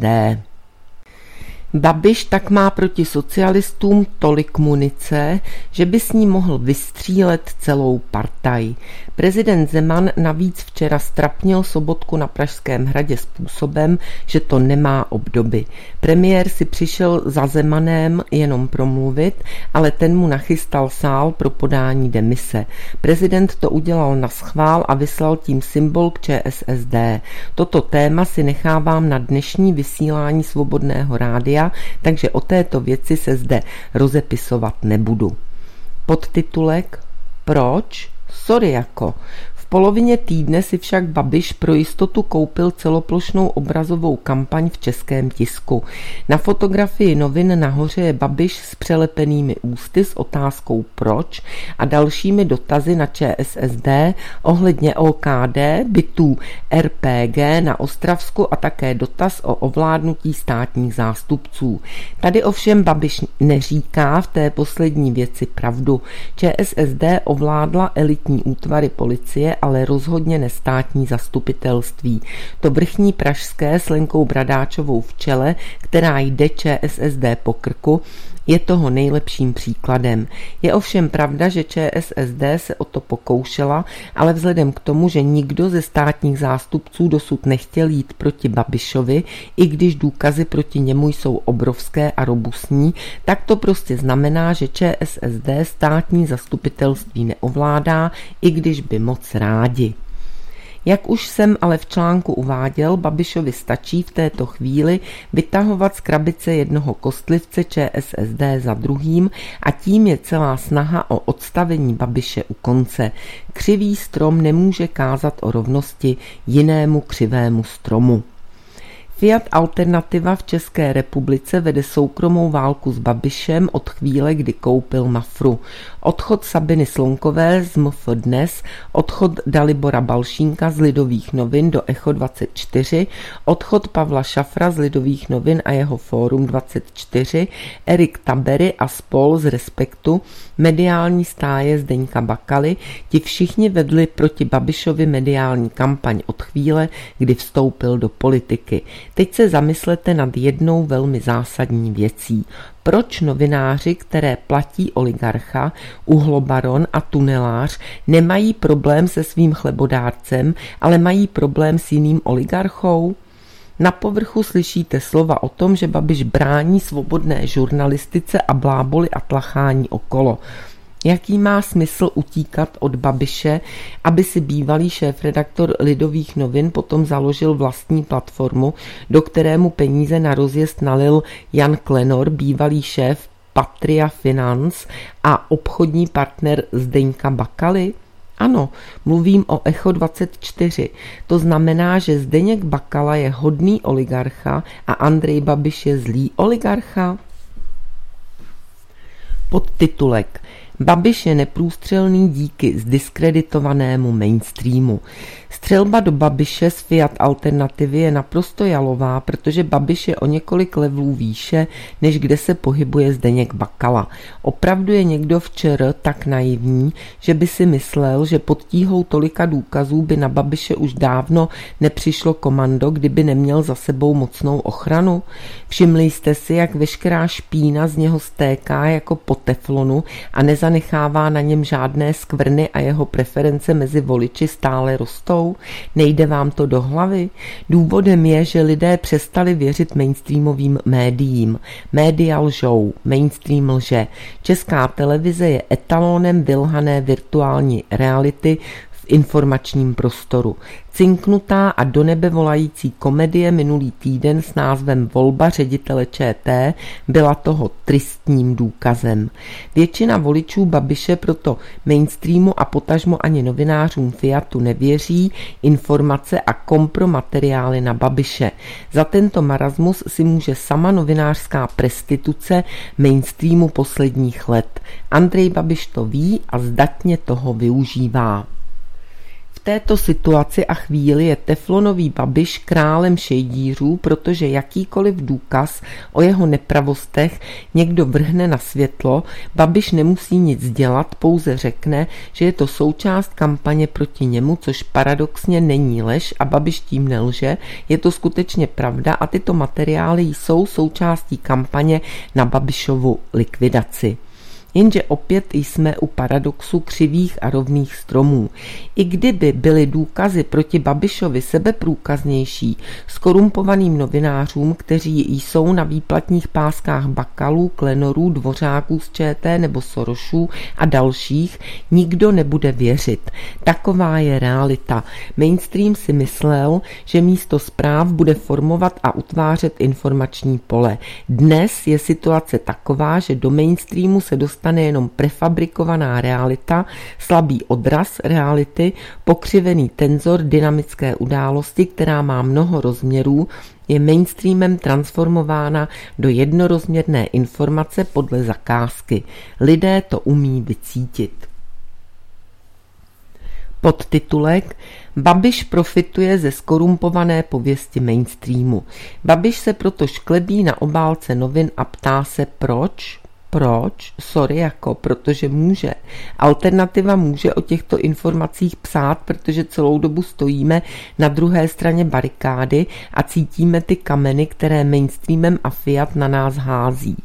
Babiš tak má proti socialistům tolik munice, že by s ní mohl vystřílet celou partaj. Prezident Zeman navíc včera strapnil Sobotku na Pražském hradě způsobem, že to nemá obdoby. Premiér si přišel za Zemanem jenom promluvit, ale ten mu nachystal sál pro podání demise. Prezident to udělal naschvál a vyslal tím symbol k ČSSD. Toto téma si nechávám na dnešní vysílání Svobodného rádia, takže o této věci se zde rozepisovat nebudu. Podtitulek Proč? Sorry jako. V polovině týdne si však Babiš pro jistotu koupil celoplošnou obrazovou kampaň v českém tisku. Na fotografii Novin nahoře je Babiš s přelepenými ústy s otázkou proč a dalšími dotazy na ČSSD ohledně OKD, bytů RPG na Ostravsku a také dotaz o ovládnutí státních zástupců. Tady ovšem Babiš neříká v té poslední věci pravdu. ČSSD ovládla elitní útvary policie, ale rozhodně nestátní zastupitelství. To vrchní pražské s Lenkou Bradáčovou v čele, která jde ČSSD po krku, je toho nejlepším příkladem. Je ovšem pravda, že ČSSD se o to pokoušela, ale vzhledem k tomu, že nikdo ze státních zástupců dosud nechtěl jít proti Babišovi, i když důkazy proti němu jsou obrovské a robustní, tak to prostě znamená, že ČSSD státní zastupitelství neovládá, i když by moc rádi. Jak už jsem ale v článku uváděl, Babišovi stačí v této chvíli vytahovat z krabice jednoho kostlivce ČSSD za druhým a tím je celá snaha o odstavení Babiše u konce. Křivý strom nemůže kázat o rovnosti jinému křivému stromu. Fiat Alternativa v České republice vede soukromou válku s Babišem od chvíle, kdy koupil Mafru. Odchod Sabiny Slonkové z MF Dnes, odchod Dalibora Balšínka z Lidových novin do Echo 24, odchod Pavla Šafra z Lidových novin a jeho Fórum 24, Erik Tabery a spol z Respektu, mediální stáje Zdeňka Bakaly, ti všichni vedli proti Babišovi mediální kampaň od chvíle, kdy vstoupil do politiky. Teď se zamyslete nad jednou velmi zásadní věcí. Proč novináři, které platí oligarcha, uhlobaron a tunelář, nemají problém se svým chlebodárcem, ale mají problém s jiným oligarchou? Na povrchu slyšíte slova o tom, že Babiš brání svobodné žurnalistice a bláboli a tlachání okolo. Jaký má smysl utíkat od Babiše, aby si bývalý šéfredaktor Lidových novin potom založil vlastní platformu, do kterému peníze na rozjezd nalil Jan Klenor, bývalý šéf Patria Finance a obchodní partner Zdeňka Bakaly? Ano, mluvím o Echo 24. To znamená, že Zdeněk Bakala je hodný oligarcha a Andrej Babiš je zlý oligarcha? Podtitulek: Babiš je neprůstřelný díky zdiskreditovanému mainstreamu. Střelba do Babiše z Fiat Alternativy je naprosto jalová, protože Babiš je o několik levelů výše, než kde se pohybuje Zdeněk Bakala. Opravdu je někdo v ČR tak naivní, že by si myslel, že pod tíhou tolika důkazů by na Babiše už dávno nepřišlo komando, kdyby neměl za sebou mocnou ochranu? Všimli jste si, jak veškerá špína z něho stéká jako po teflonu a nezanechává na něm žádné skvrny a jeho preference mezi voliči stále rostou? Nejde vám to do hlavy? Důvodem je, že lidé přestali věřit mainstreamovým médiím. Média lžou, mainstream lže. Česká televize je etalonem vylhané virtuální reality v informačním prostoru. Cinknutá a do nebe volající komedie minulý týden s názvem Volba ředitele ČT byla toho tristním důkazem. Většina voličů Babiše proto mainstreamu a potažmo ani novinářům Fiatu nevěří, informace a kompromateriály na Babiše. Za tento marasmus si může sama novinářská prestituce mainstreamu posledních let. Andrej Babiš to ví a zdatně toho využívá. V této situaci a chvíli je teflonový Babiš králem šejdířů, protože jakýkoliv důkaz o jeho nepravostech někdo vrhne na světlo, Babiš nemusí nic dělat, pouze řekne, že je to součást kampaně proti němu, což paradoxně není lež a Babiš tím nelže, je to skutečně pravda a tyto materiály jsou součástí kampaně na Babišovu likvidaci. Jenže opět jsme u paradoxu křivých a rovných stromů. I kdyby byly důkazy proti Babišovi sebeprůkaznější, skorumpovaným novinářům, kteří jsou na výplatních páskách Bakalů, Klenorů, Dvořáků z ČT nebo Sorošů a dalších, nikdo nebude věřit. Taková je realita. Mainstream si myslel, že místo zpráv bude formovat a utvářet informační pole. Dnes je situace taková, že do mainstreamu se dostává dostane jenom prefabrikovaná realita, slabý odraz reality, pokřivený tenzor dynamické události, která má mnoho rozměrů, je mainstreamem transformována do jednorozměrné informace podle zakázky. Lidé to umí vycítit. Podtitulek: Babiš profituje ze skorumpované pověsti mainstreamu. Babiš se proto šklebí na obálce novin a ptá se proč? Protože může. Alternativa může o těchto informacích psát, protože celou dobu stojíme na druhé straně barikády a cítíme ty kameny, které mainstreamem a Fiat na nás hází.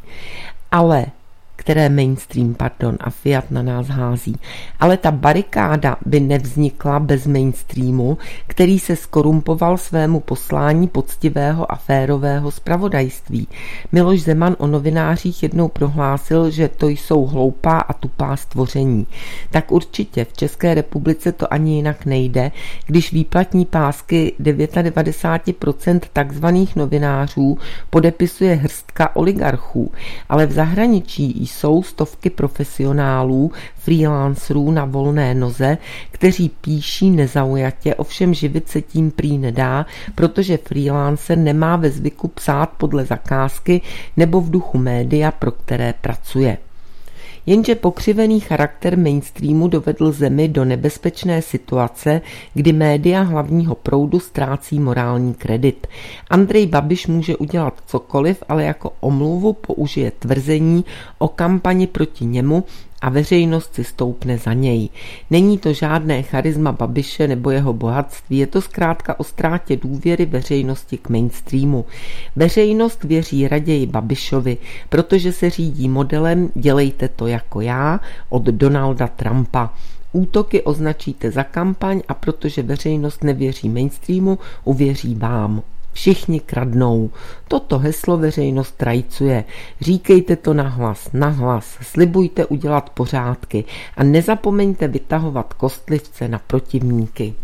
Ale ta barikáda by nevznikla bez mainstreamu, který se skorumpoval svému poslání poctivého a férového zpravodajství. Miloš Zeman o novinářích jednou prohlásil, že to jsou hloupá a tupá stvoření. Tak určitě v České republice to ani jinak nejde, když výplatní pásky 99% takzvaných novinářů podepisuje hrstka oligarchů, ale v zahraničí jsou stovky profesionálů, freelancerů na volné noze, kteří píší nezaujatě, ovšem živit se tím prý nedá, protože freelancer nemá ve zvyku psát podle zakázky nebo v duchu média, pro které pracuje. Jenže pokřivený charakter mainstreamu dovedl zemi do nebezpečné situace, kdy média hlavního proudu ztrácí morální kredit. Andrej Babiš může udělat cokoliv, ale jako omluvu použije tvrzení o kampani proti němu a veřejnost si stoupne za něj. Není to žádné charisma Babiše nebo jeho bohatství, je to zkrátka o ztrátě důvěry veřejnosti k mainstreamu. Veřejnost věří raději Babišovi, protože se řídí modelem dělejte to jako já od Donalda Trumpa. Útoky označíte za kampaň a protože veřejnost nevěří mainstreamu, uvěří vám. Všichni kradnou. Toto heslo veřejnost trajcuje. Říkejte to nahlas, slibujte udělat pořádky a nezapomeňte vytahovat kostlivce na protivníky.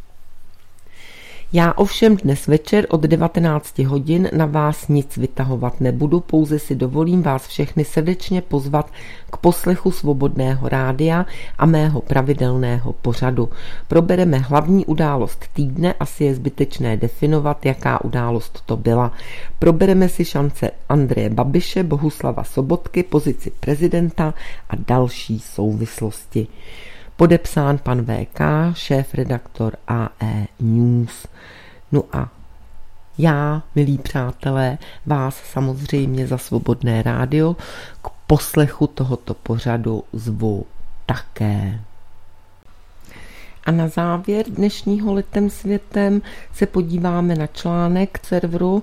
Já ovšem dnes večer od 19 hodin na vás nic vytahovat nebudu, pouze si dovolím vás všechny srdečně pozvat k poslechu Svobodného rádia a mého pravidelného pořadu. Probereme hlavní událost týdne, asi je zbytečné definovat, jaká událost to byla. Probereme si šance Andreje Babiše, Bohuslava Sobotky, pozici prezidenta a další souvislosti. Podepsán pan VK, šéfredaktor AE News. No a já, milí přátelé, vás samozřejmě za Svobodné rádio k poslechu tohoto pořadu zvu také. A na závěr dnešního Letem světem se podíváme na článek serveru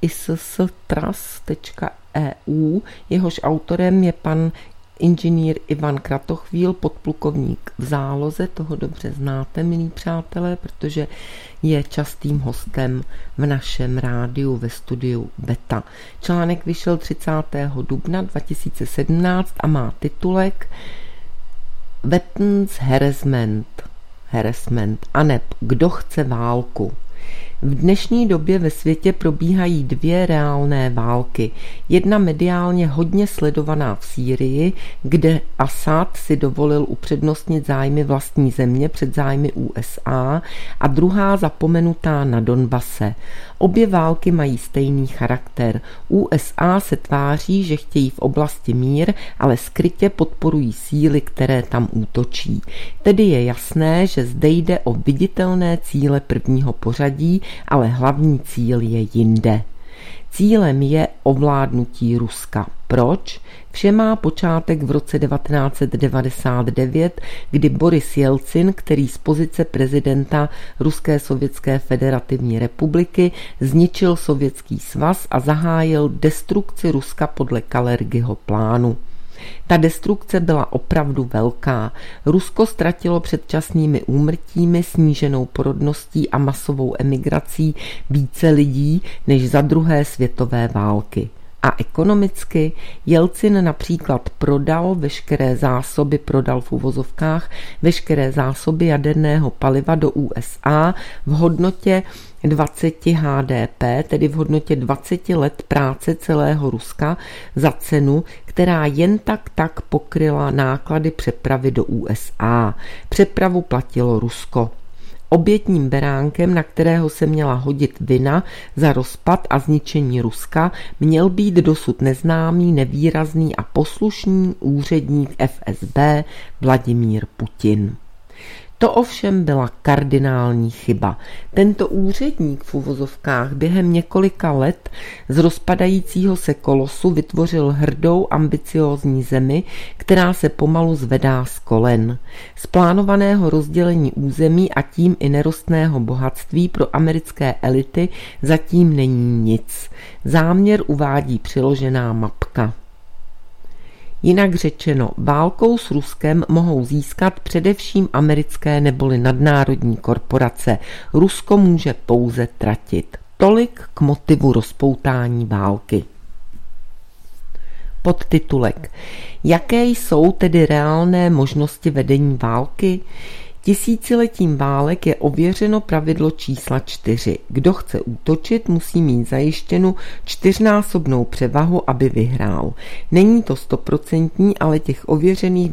issstras.eu, jehož autorem je pan inženýr Ivan Kratochvíl, podplukovník v záloze, toho dobře znáte, milí přátelé, protože je častým hostem v našem rádiu ve studiu Beta. Článek vyšel 30. dubna 2017 a má titulek Weapons Harassment aneb Kdo chce válku. V dnešní době ve světě probíhají dvě reálné války. Jedna mediálně hodně sledovaná v Sýrii, kde Asad si dovolil upřednostnit zájmy vlastní země před zájmy USA, a druhá zapomenutá na Donbase. Obě války mají stejný charakter. USA se tváří, že chtějí v oblasti mír, ale skrytě podporují síly, které tam útočí. Tedy je jasné, že zde jde o viditelné cíle prvního pořadí, ale hlavní cíl je jinde. Cílem je ovládnutí Ruska. Proč? Vše má počátek v roce 1999, kdy Boris Jelcin, který z pozice prezidenta Ruské sovětské federativní republiky zničil Sovětský svaz a zahájil destrukci Ruska podle Kalergyho plánu. Ta destrukce byla opravdu velká. Rusko ztratilo předčasnými úmrtími, sníženou porodností a masovou emigrací více lidí než za druhé světové války. A ekonomicky Jelcin například prodal v uvozovkách veškeré zásoby jaderného paliva do USA v hodnotě 20 HDP, tedy v hodnotě 20 let práce celého Ruska za cenu, která jen tak pokryla náklady přepravy do USA. Přepravu platilo Rusko. Obětním beránkem, na kterého se měla hodit vina za rozpad a zničení Ruska, měl být dosud neznámý, nevýrazný a poslušný úředník FSB Vladimír Putin. To ovšem byla kardinální chyba. Tento úředník v uvozovkách během několika let z rozpadajícího se kolosu vytvořil hrdou, ambiciózní zemi, která se pomalu zvedá z kolen. Z plánovaného rozdělení území a tím i nerostného bohatství pro americké elity zatím není nic. Záměr uvádí přiložená mapka. Jinak řečeno, válkou s Ruskem mohou získat především americké neboli nadnárodní korporace. Rusko může pouze tratit. Tolik k motivu rozpoutání války. Podtitulek. Jaké jsou tedy reálné možnosti vedení války? Tisíciletím válek je ověřeno pravidlo čísla 4. Kdo chce útočit, musí mít zajištěnu 4násobnou převahu, aby vyhrál. Není to 100%, ale těch ověřených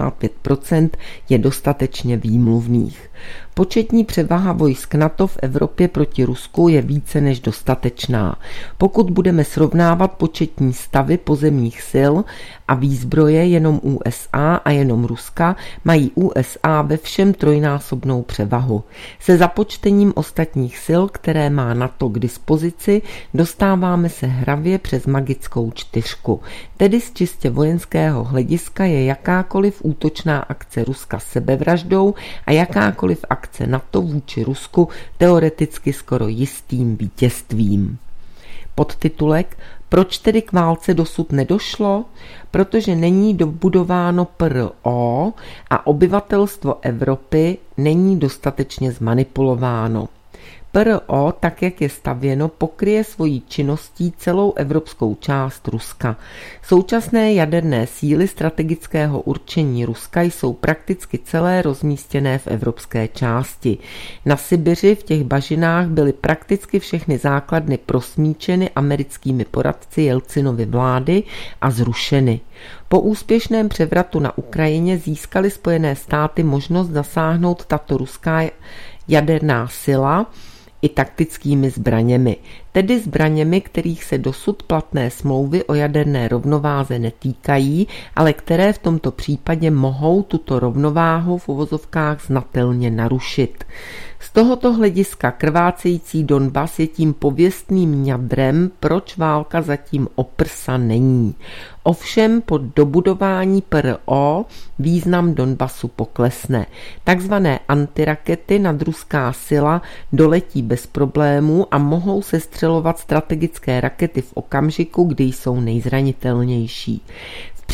95% je dostatečně výmluvných. Početní převaha vojsk NATO v Evropě proti Rusku je více než dostatečná. Pokud budeme srovnávat početní stavy pozemních sil a výzbroje jenom USA a jenom Ruska, mají USA ve všem trojnásobnou převahu. Se započtením ostatních sil, které má NATO k dispozici, dostáváme se hravě přes magickou 4. Tedy z čistě vojenského hlediska je jakákoliv útočná akce Ruska sebevraždou a jakákoliv akce NATO vůči Rusku teoreticky skoro jistým vítězstvím. Podtitulek. Proč tedy k válce dosud nedošlo? Protože není dobudováno PRO a obyvatelstvo Evropy není dostatečně zmanipulováno. PRO, tak jak je stavěno, pokryje svojí činností celou evropskou část Ruska. Současné jaderné síly strategického určení Ruska jsou prakticky celé rozmístěné v evropské části. Na Sibiři v těch bažinách byly prakticky všechny základny prosmíčeny americkými poradci Jelcinovy vlády a zrušeny. Po úspěšném převratu na Ukrajině získaly Spojené státy možnost zasáhnout tato ruská jaderná sila i taktickými zbraněmi, tedy zbraněmi, kterých se dosud platné smlouvy o jaderné rovnováze netýkají, ale které v tomto případě mohou tuto rovnováhu v uvozovkách znatelně narušit. Z tohoto hlediska krvácející Donbas je tím pověstným jadrem, proč válka zatím o prsa není. Ovšem po dobudování PRO význam Donbasu poklesne. Takzvané antirakety nadruská sila doletí bez problémů a mohou sestřelovat strategické rakety v okamžiku, kdy jsou nejzranitelnější. V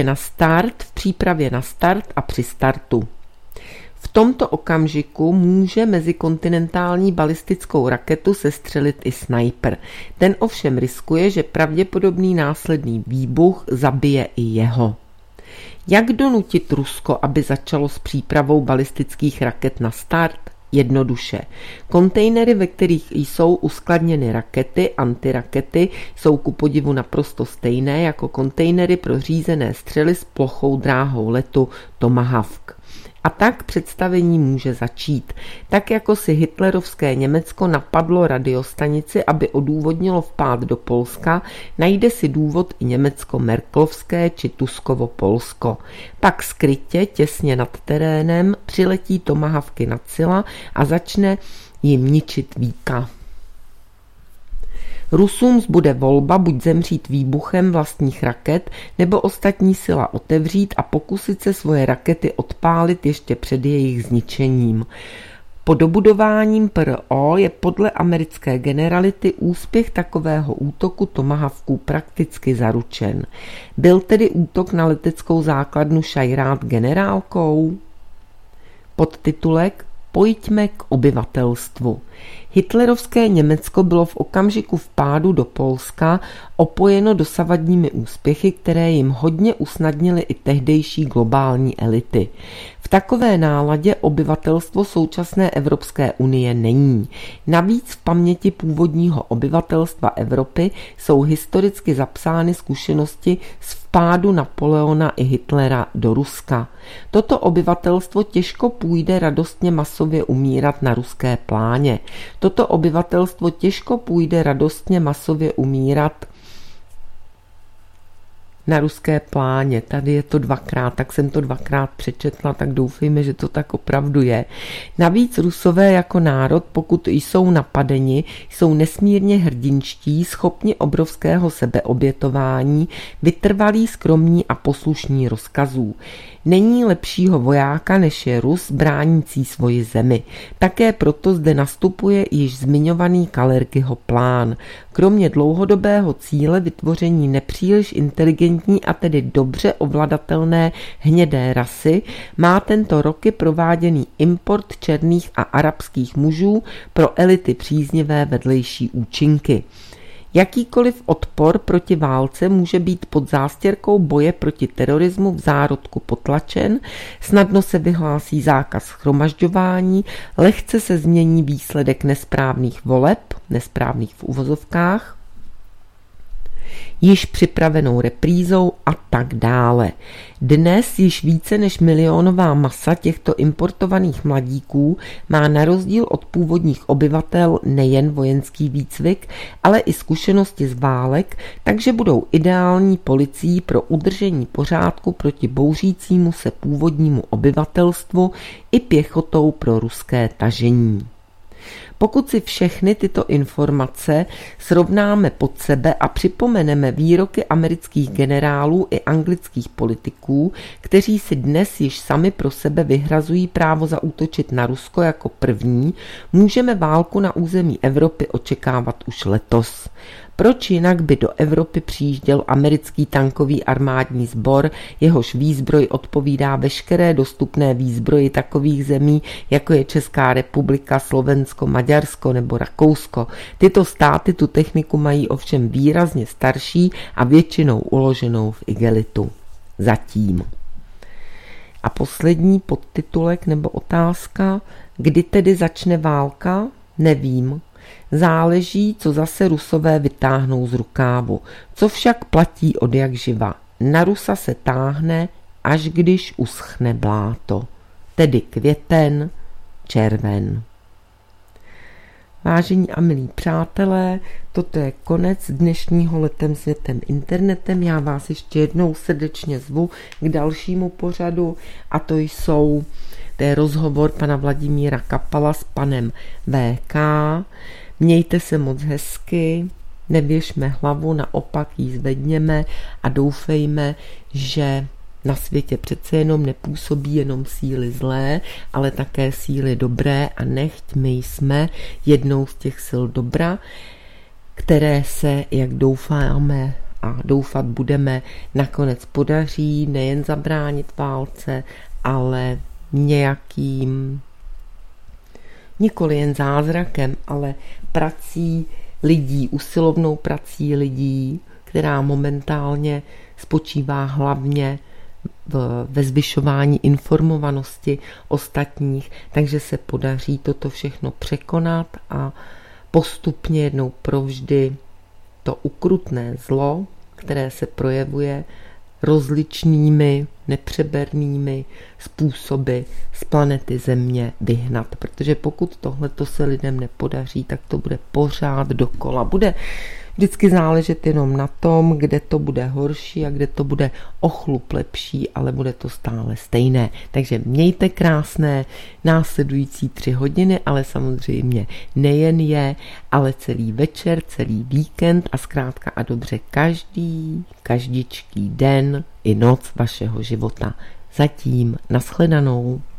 přípravě na start a při startu. V tomto okamžiku může mezikontinentální balistickou raketu sestřelit i snajper. Ten ovšem riskuje, že pravděpodobný následný výbuch zabije i jeho. Jak donutit Rusko, aby začalo s přípravou balistických raket na start? Jednoduše. Kontejnery, ve kterých jsou uskladněny rakety, antirakety, jsou ku podivu naprosto stejné jako kontejnery pro řízené střely s plochou dráhou letu Tomahawk. A tak představení může začít. Tak jako si hitlerovské Německo napadlo radiostanici, aby odůvodnilo vpád do Polska, najde si důvod i Německo merklovské či Tuskovo Polsko. Pak skrytě, těsně nad terénem, přiletí Tomahawky nad Sila a začne jim ničit víka. Rusům zbude volba buď zemřít výbuchem vlastních raket, nebo ostatní sila otevřít a pokusit se svoje rakety odpálit ještě před jejich zničením. Po dobudováním PRO je podle americké generality úspěch takového útoku Tomahawků prakticky zaručen. Byl tedy útok na leteckou základnu Šajrát generálkou? Podtitulek Pojďme k obyvatelstvu. Hitlerovské Německo bylo v okamžiku vpádu do Polska opojeno dosavadními úspěchy, které jim hodně usnadnily i tehdejší globální elity. V takové náladě obyvatelstvo současné Evropské unie není. Navíc v paměti původního obyvatelstva Evropy jsou historicky zapsány zkušenosti z vpádu Napoleona i Hitlera do Ruska. Toto obyvatelstvo těžko půjde radostně masově umírat na ruské pláně. Toto obyvatelstvo těžko půjde radostně masově umírat na ruské pláně. Tady je to dvakrát, tak jsem to dvakrát přečetla, tak doufejme, že to tak opravdu je. Navíc Rusové jako národ, pokud jsou napadeni, jsou nesmírně hrdinští, schopni obrovského sebeobětování, vytrvalí, skromní a poslušní rozkazů. Není lepšího vojáka, než je Rus bránící svoji zemi. Také proto zde nastupuje již zmiňovaný Kalergiho plán. Kromě dlouhodobého cíle vytvoření nepříliš inteligentní a tedy dobře ovladatelné hnědé rasy má tento roky prováděný import černých a arabských mužů pro elity příznivé vedlejší účinky. Jakýkoliv odpor proti válce může být pod zástěrkou boje proti terorismu v zárodku potlačen, snadno se vyhlásí zákaz shromažďování, lehce se změní výsledek nesprávných voleb, nesprávných v uvozovkách, již připravenou reprízou a tak dále. Dnes již více než milionová masa těchto importovaných mladíků má na rozdíl od původních obyvatel nejen vojenský výcvik, ale i zkušenosti z válek, takže budou ideální policií pro udržení pořádku proti bouřícímu se původnímu obyvatelstvu i pěchotou pro ruské tažení. Pokud si všechny tyto informace srovnáme pod sebe a připomeneme výroky amerických generálů i anglických politiků, kteří si dnes již sami pro sebe vyhrazují právo zaútočit na Rusko jako první, můžeme válku na území Evropy očekávat už letos. Proč jinak by do Evropy přijížděl americký tankový armádní sbor, jehož výzbroj odpovídá veškeré dostupné výzbroji takových zemí, jako je Česká republika, Slovensko, Maďarsko nebo Rakousko. Tyto státy tu techniku mají ovšem výrazně starší a většinou uloženou v igelitu. Zatím. A poslední podtitulek nebo otázka, kdy tedy začne válka? Nevím. Záleží, co zase Rusové vytáhnou z rukávu. Co však platí odjakživa. Na Rusa se táhne, až když uschne bláto. Tedy květen, červen. Vážení a milí přátelé, toto je konec dnešního Letem světem internetem. Já vás ještě jednou srdečně zvu k dalšímu pořadu a to je rozhovor pana Vladimíra Kapala s panem VK. Mějte se moc hezky, nevěšme hlavu, naopak ji zvedněme a doufejme, že na světě přece jenom nepůsobí jenom síly zlé, ale také síly dobré a nechť my jsme jednou z těch sil dobra, které se, jak doufáme a doufat budeme, nakonec podaří nejen zabránit válce, ale nějakým, nikoli jen zázrakem, ale prací lidí, usilovnou prací lidí, která momentálně spočívá hlavně ve zvyšování informovanosti ostatních, takže se podaří toto všechno překonat a postupně jednou provždy to ukrutné zlo, které se projevuje rozličnými, nepřebernými způsoby z planety Země vyhnat. Protože pokud tohleto se lidem nepodaří, tak to bude pořád dokola. Bude vždycky záležet jenom na tom, kde to bude horší a kde to bude o chlup lepší, ale bude to stále stejné. Takže mějte krásné následující 3 hodiny, ale samozřejmě nejen je, ale celý večer, celý víkend a zkrátka a dobře každičký den i noc vašeho života. Zatím nashledanou.